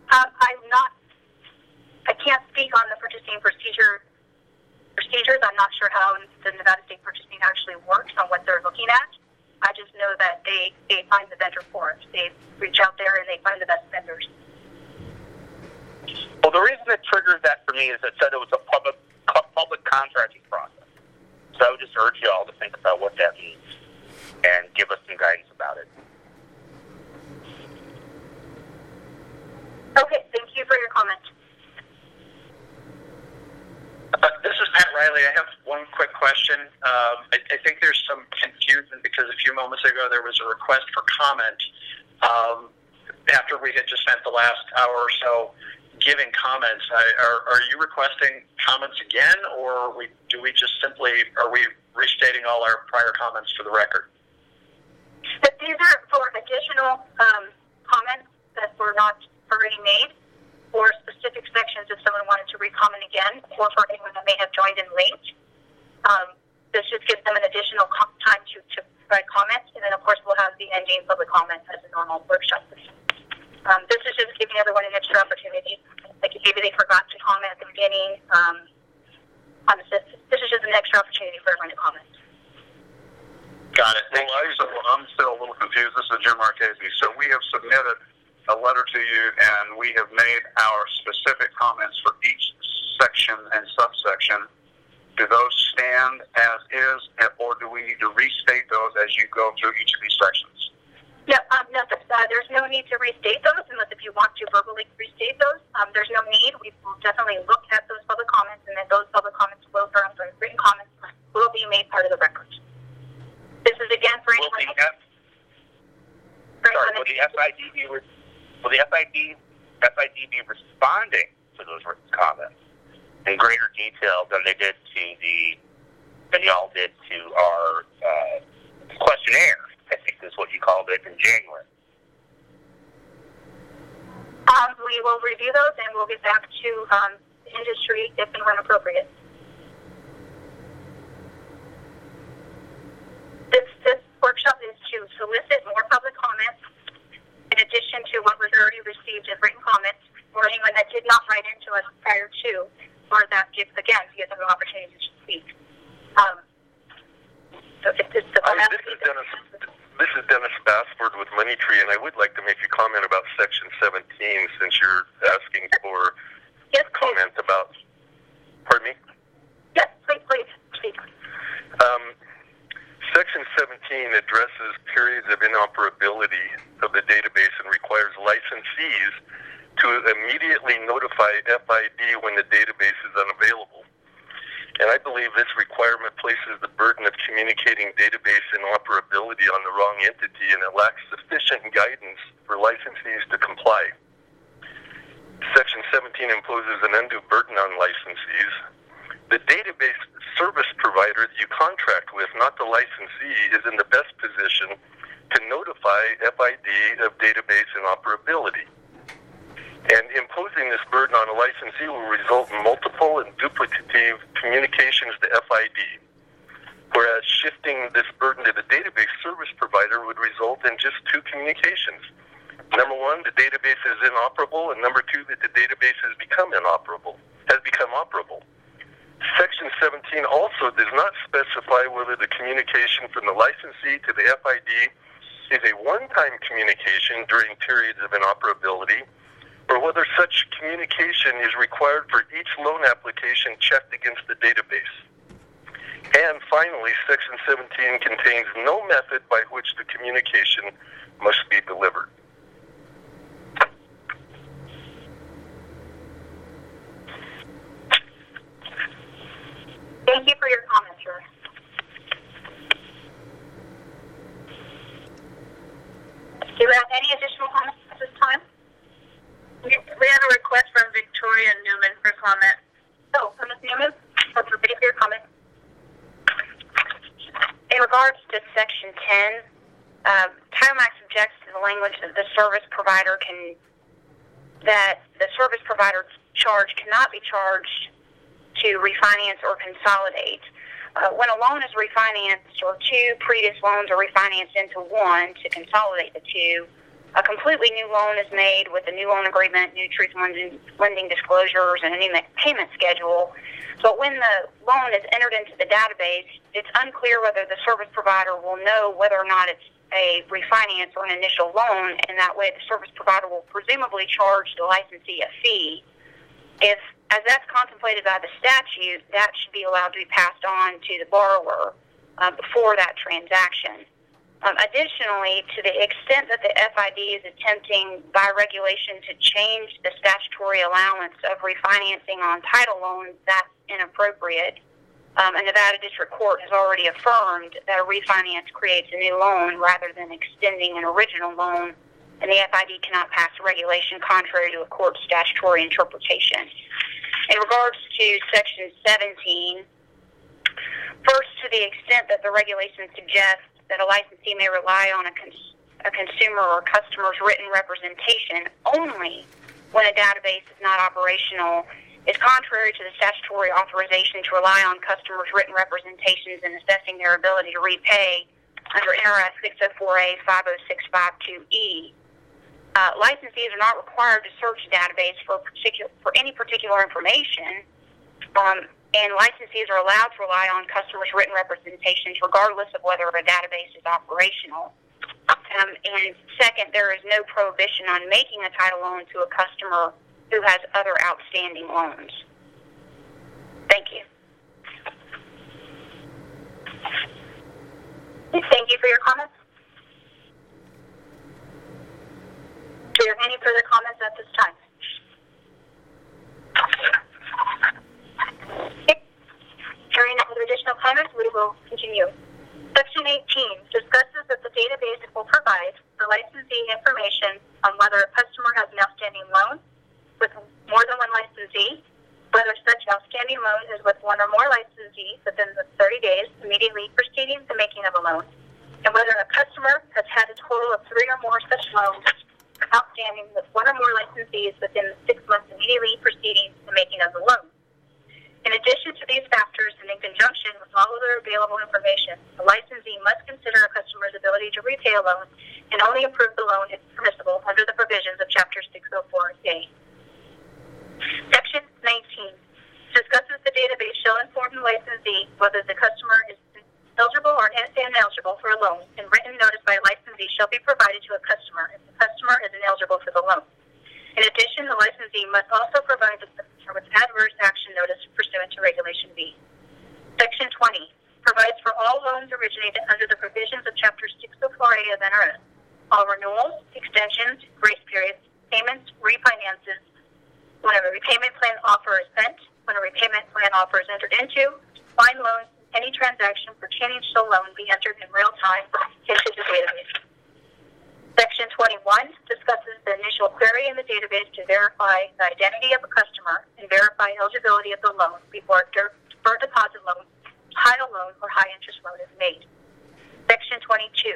I can't speak on the purchasing procedures. I'm not sure how the Nevada State Purchasing actually works on what they're looking at. I just know that they find the vendor for us. They reach out there and they find the best vendors. Well, the reason it triggers that for me is it said it was a public contracting process. So I would just urge you all to think about what that means and give us some guidance about it. Okay, thank you for your comment. This is Pat Riley. I have one quick question. I think there's some confusion because a few moments ago there was a request for comment after we had just spent the last hour or so giving comments. Are you requesting comments again, or are we restating all our prior comments for the record? These are for additional comments that were not already made, or specific sections if someone wanted to re-comment again, or for anyone that may have joined in late. This just gives them an additional time to provide comments, and then of course we'll have the ending public comment as a normal workshop. This is just giving everyone an extra opportunity. Like maybe they forgot to comment at the beginning. This is just an extra opportunity for everyone to comment. Got it. I'm still a little confused. This is Jim Marchese. So we have submitted a letter to you, and we have made our specific comments for each section and subsection. Do those stand as is, or do we need to restate those as you go through each of these sections? No, there's no need to restate those unless if you want to verbally restate those. There's no need. We will definitely look at those public comments, and then those public comments written comments will be made part of the record. This is again for anyone. Will the FID be responding to those written comments in greater detail than y'all did to our questionnaire? I think is what you called it in January. We will review those and we'll get back to the industry if and when appropriate. This workshop is to solicit more public comments in addition to what was already received as written comments, or anyone that did not write into us prior to, or that gives them an opportunity to speak. This is Dennis Bassford with Money Tree, and I would like to make a comment about Section 17 since you're asking for a comment about... Pardon me? Yes, please speak. Section 17 addresses periods of inoperability of the database and requires licensees to immediately notify FID when the database is unavailable. And I believe this requirement places the burden of communicating database inoperability on the wrong entity, and it lacks sufficient guidance for licensees to comply. Section 17 imposes an undue burden on licensees. The database service provider that you contract with, not the licensee, is in the best position to notify FID of database inoperability. And imposing this burden on a licensee will result in multiple and duplicative communications to FID, whereas shifting this burden to the database service provider would result in just two communications. Number one, the database is inoperable, and number two, that the database has become operable. Section 17 also does not specify whether the communication from the licensee to the FID is a one-time communication during periods of inoperability, or whether such communication is required for each loan application checked against the database. And finally, Section 17 contains no method by which the communication must be delivered. Thank you for your comments, sir. Do we have any additional comments at this time? We have a request from Victoria Newman for comment. Oh, Ms. Newman, let's repeat your comment. In regards to Section 10, Title Max objects to the language that the service provider charge cannot be charged to refinance or consolidate. When a loan is refinanced or two previous loans are refinanced into one to consolidate the two, a completely new loan is made with a new loan agreement, new truth lending disclosures, and a new payment schedule. But when the loan is entered into the database, it's unclear whether the service provider will know whether or not it's a refinance or an initial loan, and that way the service provider will presumably charge the licensee a fee. If, as that's contemplated by the statute, that should be allowed to be passed on to the borrower before that transaction. Additionally, to the extent that the FID is attempting by regulation to change the statutory allowance of refinancing on title loans, that's inappropriate. A Nevada District Court has already affirmed that a refinance creates a new loan rather than extending an original loan, and the FID cannot pass a regulation contrary to a court's statutory interpretation. In regards to Section 17, first, to the extent that the regulation suggests that a licensee may rely on a consumer or customer's written representation only when a database is not operational, is contrary to the statutory authorization to rely on customers' written representations in assessing their ability to repay under NRS 604A 50652E. Licensees are not required to search a database for any particular information, and licensees are allowed to rely on customers' written representations regardless of whether a database is operational. And second, there is no prohibition on making a title loan to a customer who has other outstanding loans. Thank you. Thank you for your comments. Do you have any further comments at this time? Hearing no other additional comments, we will continue. Section 18 discusses that the database will provide the licensee information on whether a customer has an outstanding loan with more than one licensee, whether such outstanding loan is with one or more licensees within the 30 days immediately preceding the making of a loan, and whether a customer has had a total of 3 or more such loans outstanding with one or more licensees within the 6 months immediately preceding the making of the loan. In addition to these factors, and in conjunction with all other available information, the licensee must consider a customer's ability to repay a loan and only approve the loan if permissible under the provisions of Chapter 604A. Section 19 discusses the database shall inform the licensee whether the customer is eligible or ineligible for a loan, and written notice by a licensee shall be provided to a customer if the customer is ineligible for the loan. In addition, the licensee must also provide the customer with adverse action notice pursuant to Regulation B. Section 20 provides for all loans originated under the provisions of Chapter 604A of NRS. All renewals, extensions, grace periods, payments, refinances, when a repayment plan offer is sent, when a repayment plan offer is entered into, fine loans, any transaction pertaining to the loan be entered in real time into the database. Section 21 discusses the initial query in the database to verify the identity of a customer and verify eligibility of the loan before a deferred deposit loan, title loan, or high interest loan is made. Section 22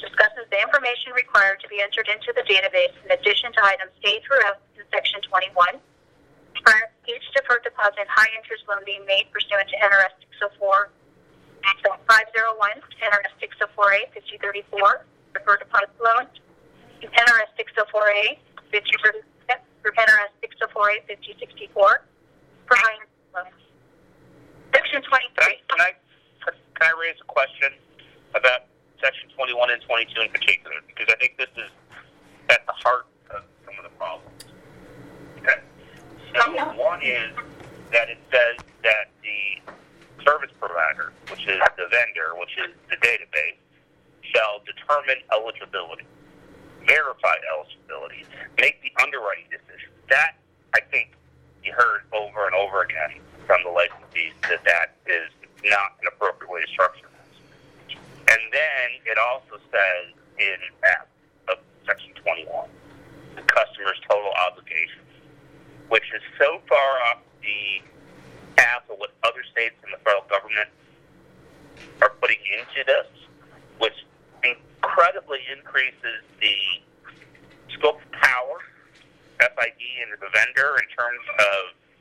discusses the information required to be entered into the database in addition to items A through F in Section 21. Prior to each deferred deposit high interest loan being made pursuant to NRS 604, 501, NRS 604A 5034, deferred deposit loans, NRS 604A 5036, through NRS 604A 5064 for high interest loans. Section 23. Can I raise a question about Section 21 and 22 in particular? Because I think this is at the heart of some of the problems. Okay. So one is that it says that the service provider, which is the vendor, which is the database, shall determine eligibility, verify eligibility, make the underwriting decision. That, I think, you heard over and over again from the licensees that is not an appropriate way to structure this. And then it also says in F of Section 21, the customer's total obligations, which is so far off the path of what other states and the federal government are putting into this, which incredibly increases the scope of power, FID, and the vendor in terms of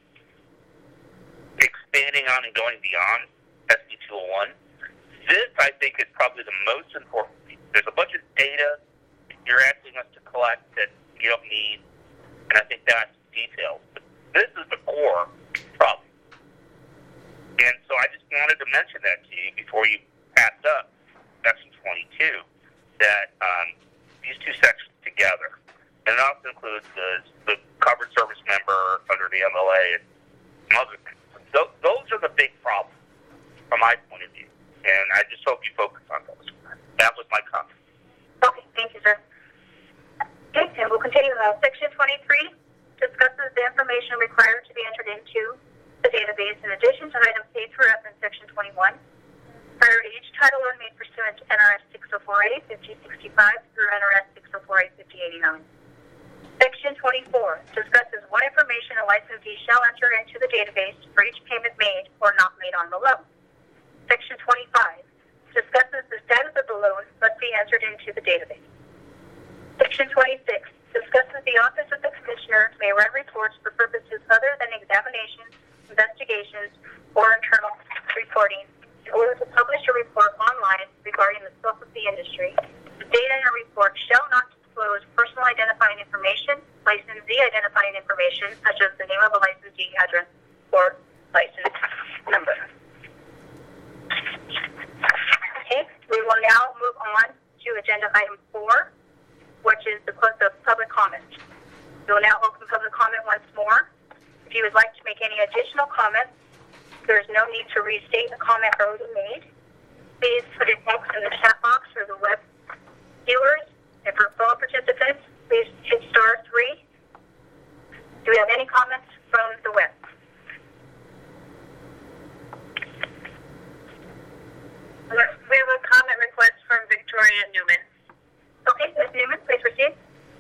expanding on and going beyond SB 201. This, I think, is probably the most important piece. There's a bunch of data you're asking us to collect that you don't need, and I think that's detailed. But this is the core problem. And so I just wanted to mention that to you before you passed up Section 22, that these two sections together, and it also includes the covered service member under the MLA and other things. Those are the big problems from my point of view, and I just hope you focus on those. That was my comment. Okay, thank you, sir. Okay, and we'll continue. Section 23 discusses the information required to be entered into the database in addition to items A through F in Section 21. Prior to each title loan made pursuant to NRS 604A 5065 through NRS 604A 5089. Section 24 discusses what information a licensee shall enter into the database for each payment made or not made on the loan. Section 25 discusses the status of the loan must be entered into the database. Section 26 discusses the Office of the Commissioner may run reports for purposes other than examinations, investigations, or internal reporting in order to publish a report online regarding the scope of the industry. The data in a report shall not disclose personal identifying information, licensee identifying information, such as the name of a licensee, address, or license number. Okay, we will now move on to agenda item 4, which is the close of public comment. We will now open public comment once more. If you would like to make any additional comments, there is no need to restate a comment already made. Please put it next in the chat box for the web viewers. And for phone participants, please hit *3. Do we have any comments from the web? We have a comment request from Victoria Newman. Okay, Ms. Newman, please proceed.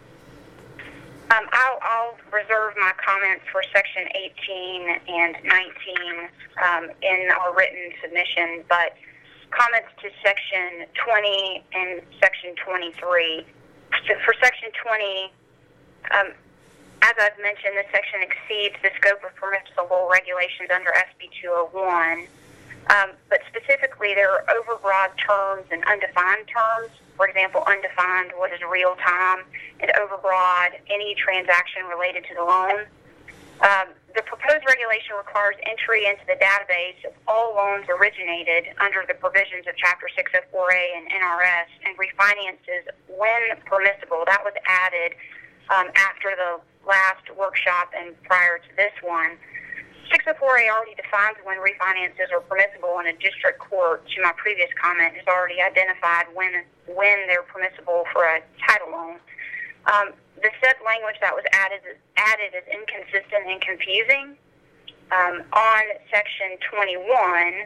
I'll reserve my comments for Section 18 and 19 in our written submission, but comments to Section 20 and Section 23. So for Section 20, as I've mentioned, this section exceeds the scope of permissible regulations under SB 201, but specifically there are overbroad terms and undefined terms. For example, undefined, what is real time, and overbroad, any transaction related to the loan. The proposed regulation requires entry into the database of all loans originated under the provisions of Chapter 604A and NRS and refinances when permissible. That was added after the last workshop and prior to this one. 604A already defines when refinances are permissible, and a district court, to my previous comment, has already identified when they're permissible for a title loan. The said language that was added is inconsistent and confusing. On Section 21,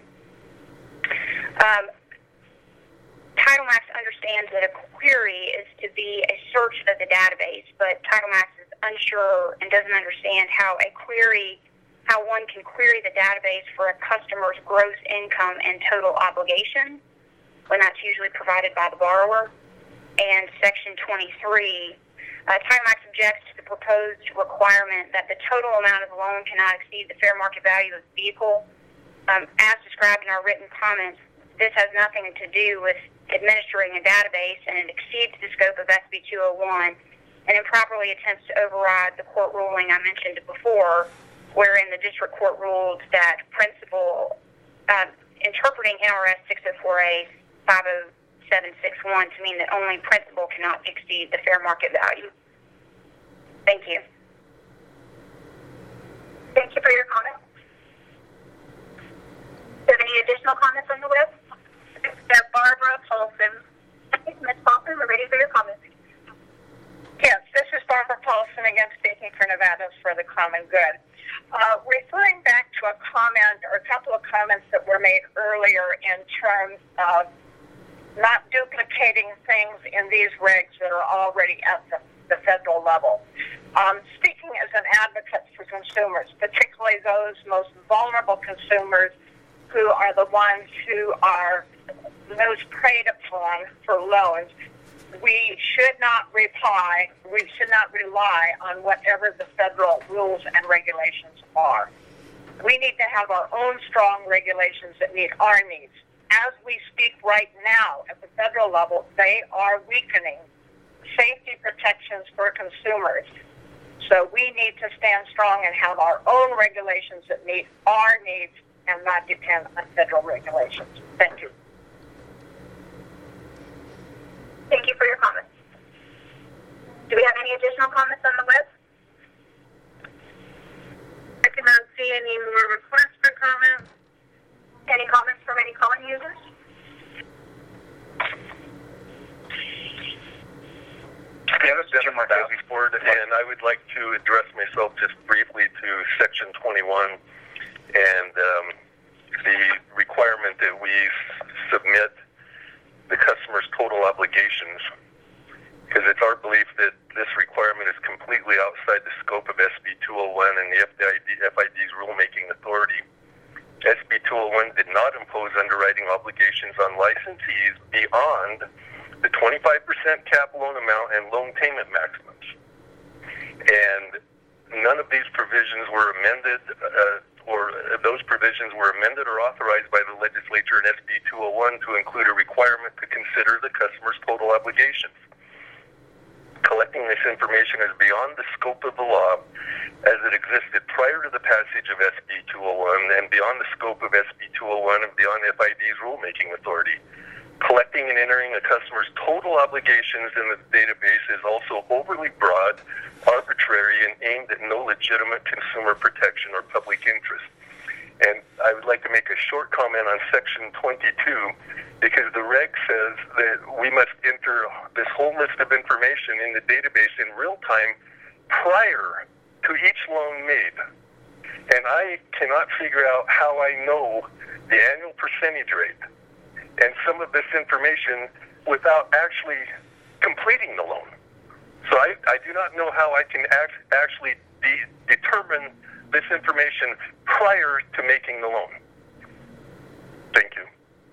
TitleMax understands that a query is to be a search of the database, but TitleMax is unsure and doesn't understand how one can query the database for a customer's gross income and total obligation, when that's usually provided by the borrower. and Section 23. Timex objects to the proposed requirement that the total amount of the loan cannot exceed the fair market value of the vehicle. As described in our written comments, this has nothing to do with administering a database, and it exceeds the scope of SB 201 and improperly attempts to override the court ruling I mentioned before, wherein the district court ruled that principal interpreting NRS 604A 50761 to mean that only principal cannot exceed the fair market value. Thank you. Thank you for your comment. Do you have any additional comments on the web? Barbara Paulson. Ms. Paulson, we're ready for your comments. Yes, this is Barbara Paulson again, speaking for Nevada's for the Common Good. Referring back to a comment or a couple of comments that were made earlier in terms of not duplicating things in these regs that are already at the federal level. Speaking as an advocate for consumers, particularly those most vulnerable consumers who are the ones who are most preyed upon for loans, we should not rely on whatever the federal rules and regulations are. We need to have our own strong regulations that meet our needs. As we speak right now at the federal level, they are weakening safety protections for consumers. So we need to stand strong and have our own regulations that meet our needs and not depend on federal regulations. Thank you. Thank you for your comments. Do we have any additional comments on the web? I cannot see any more requests for comments. Any comments from any calling users? Yeah, this is Jim Markowski Ford, and I would like to address myself just briefly to Section 21 and the requirement that we submit the customer's total obligations, because it's our belief that this requirement is completely outside the scope of SB 201 and the FID's rulemaking authority. SB 201 did not impose underwriting obligations on licensees beyond the 25% cap loan amount and loan payment maximums. And none of these provisions were amended, or authorized by the legislature in SB 201 to include a requirement to consider the customer's total obligations. Collecting this information is beyond the scope of the law as it existed prior to the passage of SB 201 and beyond the scope of SB 201 and beyond FID's rulemaking authority. Collecting and entering a customer's total obligations in the database is also overly broad, arbitrary, and aimed at no legitimate consumer protection or public interest. And I would like to make a short comment on Section 22, because the reg says that we must enter this whole list of information in the database in real time prior to each loan made. And I cannot figure out how I know the annual percentage rate and some of this information without actually completing the loan. So I do not know how I can actually determine this information prior to making the loan. Thank you.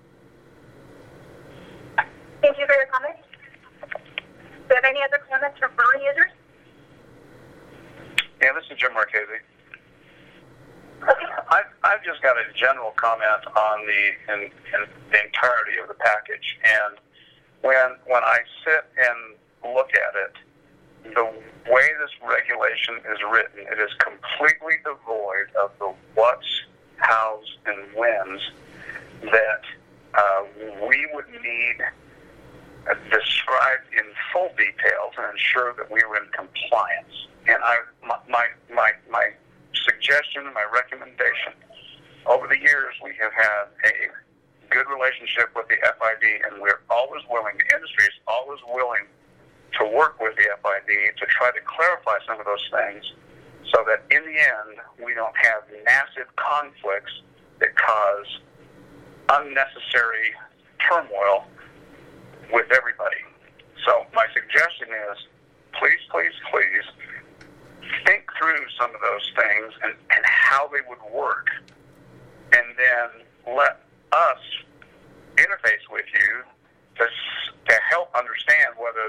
Thank you for your comments. Do you have any other comments from phone users? Yeah, this is Jim Marchese. Okay. I've just got a general comment on the entirety of the package, and when I sit and look at it, the way this regulation is written, it is completely devoid of the what's, how's, and when's that we would need described in full detail to ensure that we were in compliance. And my suggestion and my recommendation, over the years we have had a good relationship with the FID, and we're always willing, the industry is always willing to work with the FID to try to clarify some of those things so that in the end we don't have massive conflicts that cause unnecessary turmoil with everybody. So my suggestion is please think through some of those things and how they would work, and then let us interface with you to help understand whether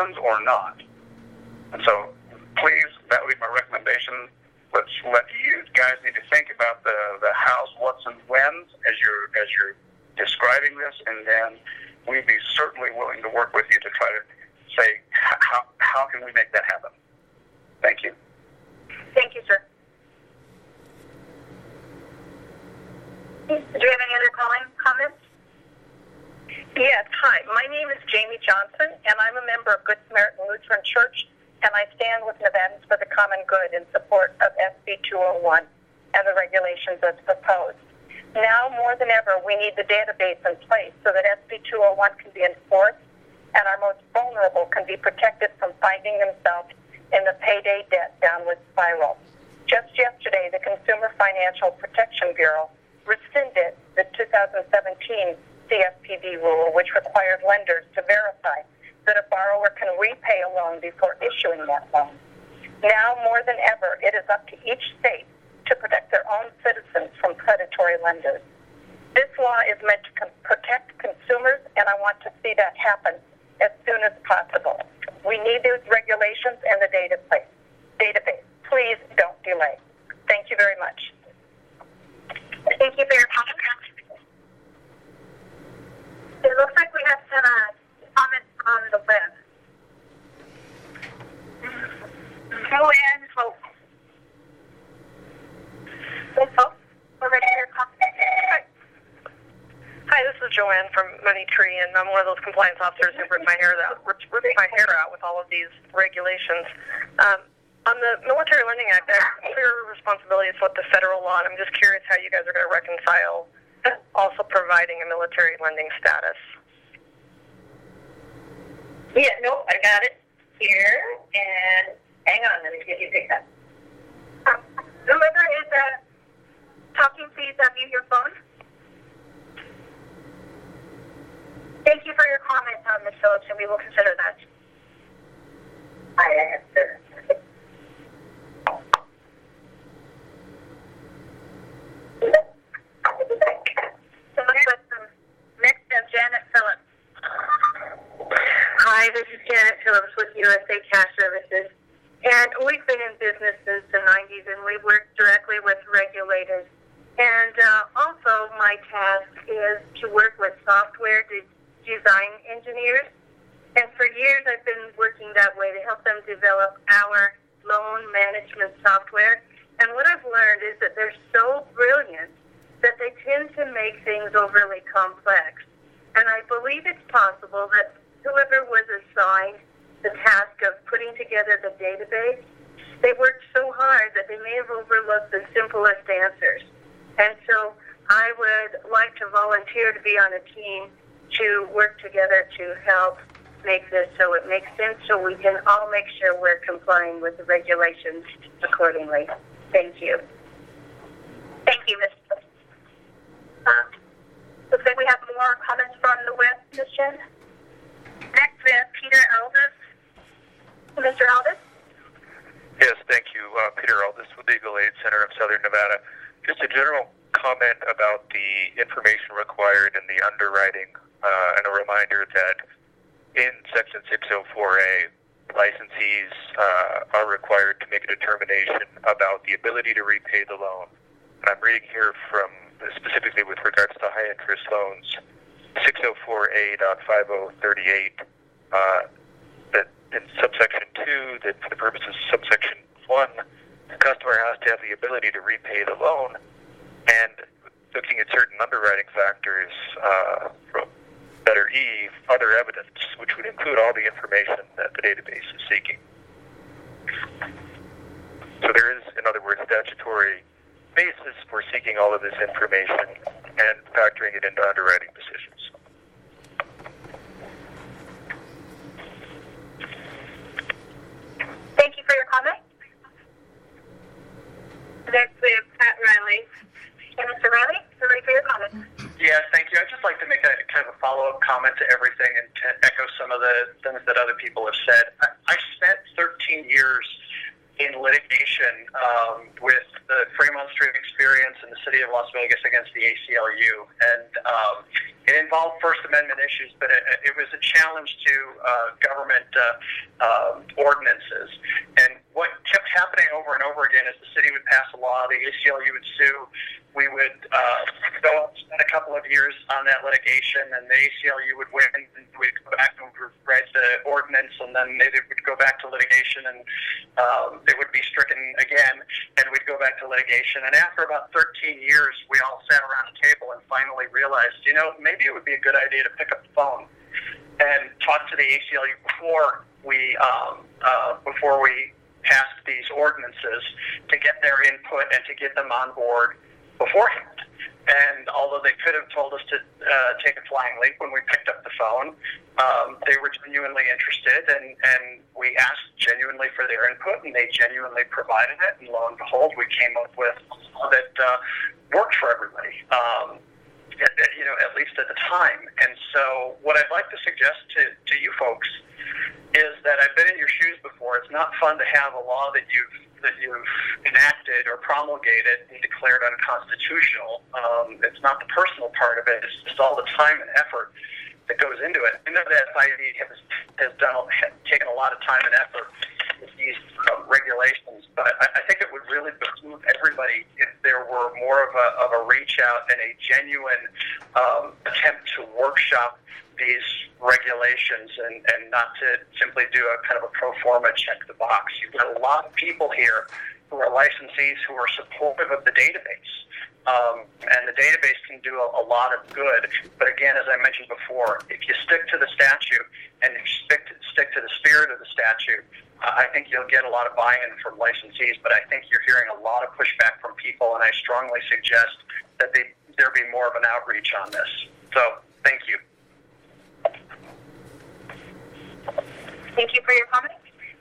ones or not. And so, please, that would be my recommendation. Let's let you guys need to think about the hows, what's, and whens as you're describing this, and then we'd be certainly willing to work with you to try to say how can we make that happen. Thank you. Thank you, sir. Do you have any other comments? Yes, hi. My name is Jamie Johnson, and I'm a member of Good Samaritan Lutheran Church, and I stand with Nevadans for the Common Good in support of SB 201 and the regulations as proposed. Now more than ever, we need the database in place so that SB 201 can be enforced and our most vulnerable can be protected from finding themselves in the payday debt downward spiral. Just yesterday, the Consumer Financial Protection Bureau rescinded the 2017 CFPB rule, which required lenders to verify that a borrower can repay a loan before issuing that loan. Now more than ever, it is up to each state to protect their own citizens from predatory lenders. This law is meant to protect consumers, and I want to see that happen as soon as possible. We need these regulations and the database. Please don't delay. Thank you very much. Thank you for your comment. It looks like we have some comments on the web. Joanne Hope. We're ready for your comment. Hi, this is Joanne from Money Tree, and I'm one of those compliance officers who ripped my hair out with all of these regulations. On the Military Lending Act, I have clear responsibilities with the federal law, and I'm just curious how you guys are going to reconcile also providing a military lending status. Yeah, no, I got it here, and hang on, let me get you picked up. Whoever is talking, please mute your phone. Thank you for your comment, Ms. Phillips, and we will consider that. I answer. So next is Janet Phillips. Hi, this is Janet Phillips with USA Cash Services. And we've been in business since the 90s, and we work directly with regulators. And also my task is to work with software design engineers. And for years I've been working that way to help them develop our loan management software. And what I've learned is that they're so brilliant that they tend to make things overly complex. And I believe it's possible that whoever was assigned the task of putting together the database, they worked so hard that they may have overlooked the simplest answers. And so I would like to volunteer to be on a team to work together to help make this so it makes sense, so we can all make sure we're complying with the regulations accordingly. Thank you. Thank you, Ms. Looks like we have more comments from the web, Ms. Jen. Next, we have Peter Aldis. Mr. Aldis? Yes, thank you. Peter Aldis with Legal Aid Center of Southern Nevada. Just a general comment about the information required in the underwriting and a reminder that in Section 604A, licensees are required to make a determination about the ability to repay the loan. And I'm reading here from, specifically with regards to high-interest loans, 604A.5038, that in subsection 2, that for the purposes of subsection 1, the customer has to have the ability to repay the loan, and looking at certain underwriting factors from letter E, other evidence, which would include all the information that the database is seeking. So there is, in other words, statutory basis for seeking all of this information and factoring it into underwriting decisions. Thank you for your comment. Next, we have Pat Riley. And Mr. Riley, we're ready for your comment. Yeah, thank you. I'd just like to make a kind of a follow-up comment to everything and to echo some of the things that other people have said. I spent 13 years in litigation with the Fremont Street Experience and the City of Las Vegas against the ACLU. And it involved First Amendment issues, but it was a challenge to government ordinances. And what kept happening over and over again is the city would pass a law, the ACLU would sue, we would go spend a couple of years on that litigation, and the ACLU would win, and we'd go back and write the ordinance, and then they would go back to litigation, and it would be stricken again, and we'd go back to litigation. And after about 13 years, we all sat around a table and finally realized, maybe it would be a good idea to pick up the phone and talk to the ACLU before we passed these ordinances, to get their input and to get them on board beforehand. And although they could have told us to take a flying leap when we picked up the phone, they were genuinely interested, and we asked genuinely for their input, and they genuinely provided it. And lo and behold, we came up with that worked for everybody, at least at the time. And so what I'd like to suggest to you folks is that I've been in your shoes before. It's not fun to have a law that you've enacted or promulgated and declared unconstitutional. It's not the personal part of it. It's just all the time and effort that goes into it. I know that FID has taken a lot of time and effort with these regulations, but I think it would really behoove everybody if there were more of a reach out and a genuine attempt to workshop these regulations and not to simply do a kind of a pro forma check the box. You've got a lot of people here who are licensees who are supportive of the database. And the database can do a lot of good. But again, as I mentioned before, if you stick to the statute and you stick to the spirit of the statute, I think you'll get a lot of buy-in from licensees. But I think you're hearing a lot of pushback from people, and I strongly suggest that there be more of an outreach on this. So, thank you. Thank you for your comments.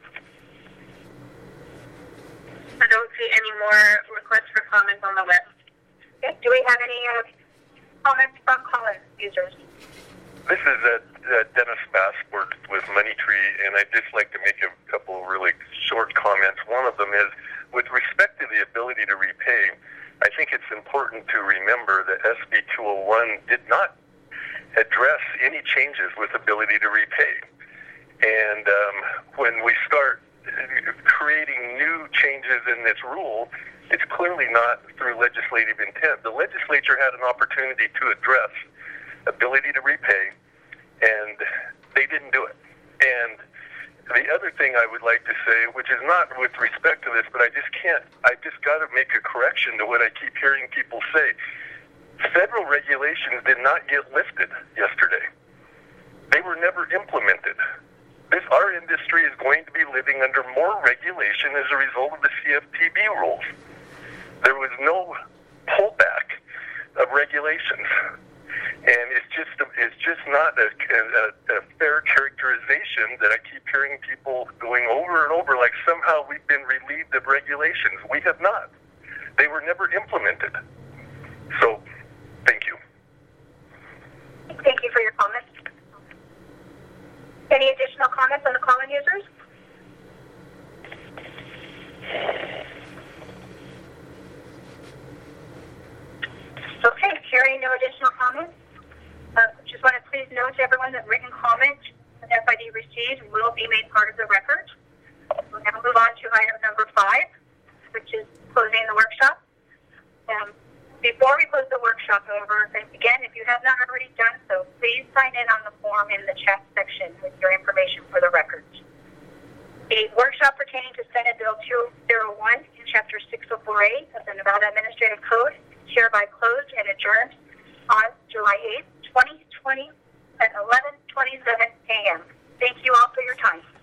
I don't see any more requests for comments on the web. Okay. Do we have any comments from call-in users? This is Dennis Bassford with Money Tree, and I'd just like to make a couple of really short comments. One of them is, with respect to the ability to repay, I think it's important to remember that SB 201 did not address any changes with ability to repay. And when we start creating new changes in this rule, it's clearly not through legislative intent. The legislature had an opportunity to address ability to repay, and they didn't do it. And the other thing I would like to say, which is not with respect to this, but I just got to make a correction to what I keep hearing people say. Federal regulations did not get lifted yesterday. They were never implemented. Our industry is going to be living under more regulation as a result of the CFPB rules. There was no pullback of regulations, and it's just not a fair characterization that I keep hearing people going over and over like somehow we've been relieved of regulations. We have not. They were never implemented. So, thank you. Thank you for your comments. Any additional comments on the call-in users? Okay, hearing no additional comments, just want to please note to everyone that written comments that FID receives will be made part of the record. We'll now move on to item number 5, which is closing the workshop. Before we close the workshop, however, again, if you have not already done so, please sign in on the form in the chat section with your information for the records. The workshop pertaining to Senate Bill 201 in Chapter 604A of the Nevada Administrative Code is hereby closed and adjourned on July 8th, 2020 at 11:27 a.m. Thank you all for your time.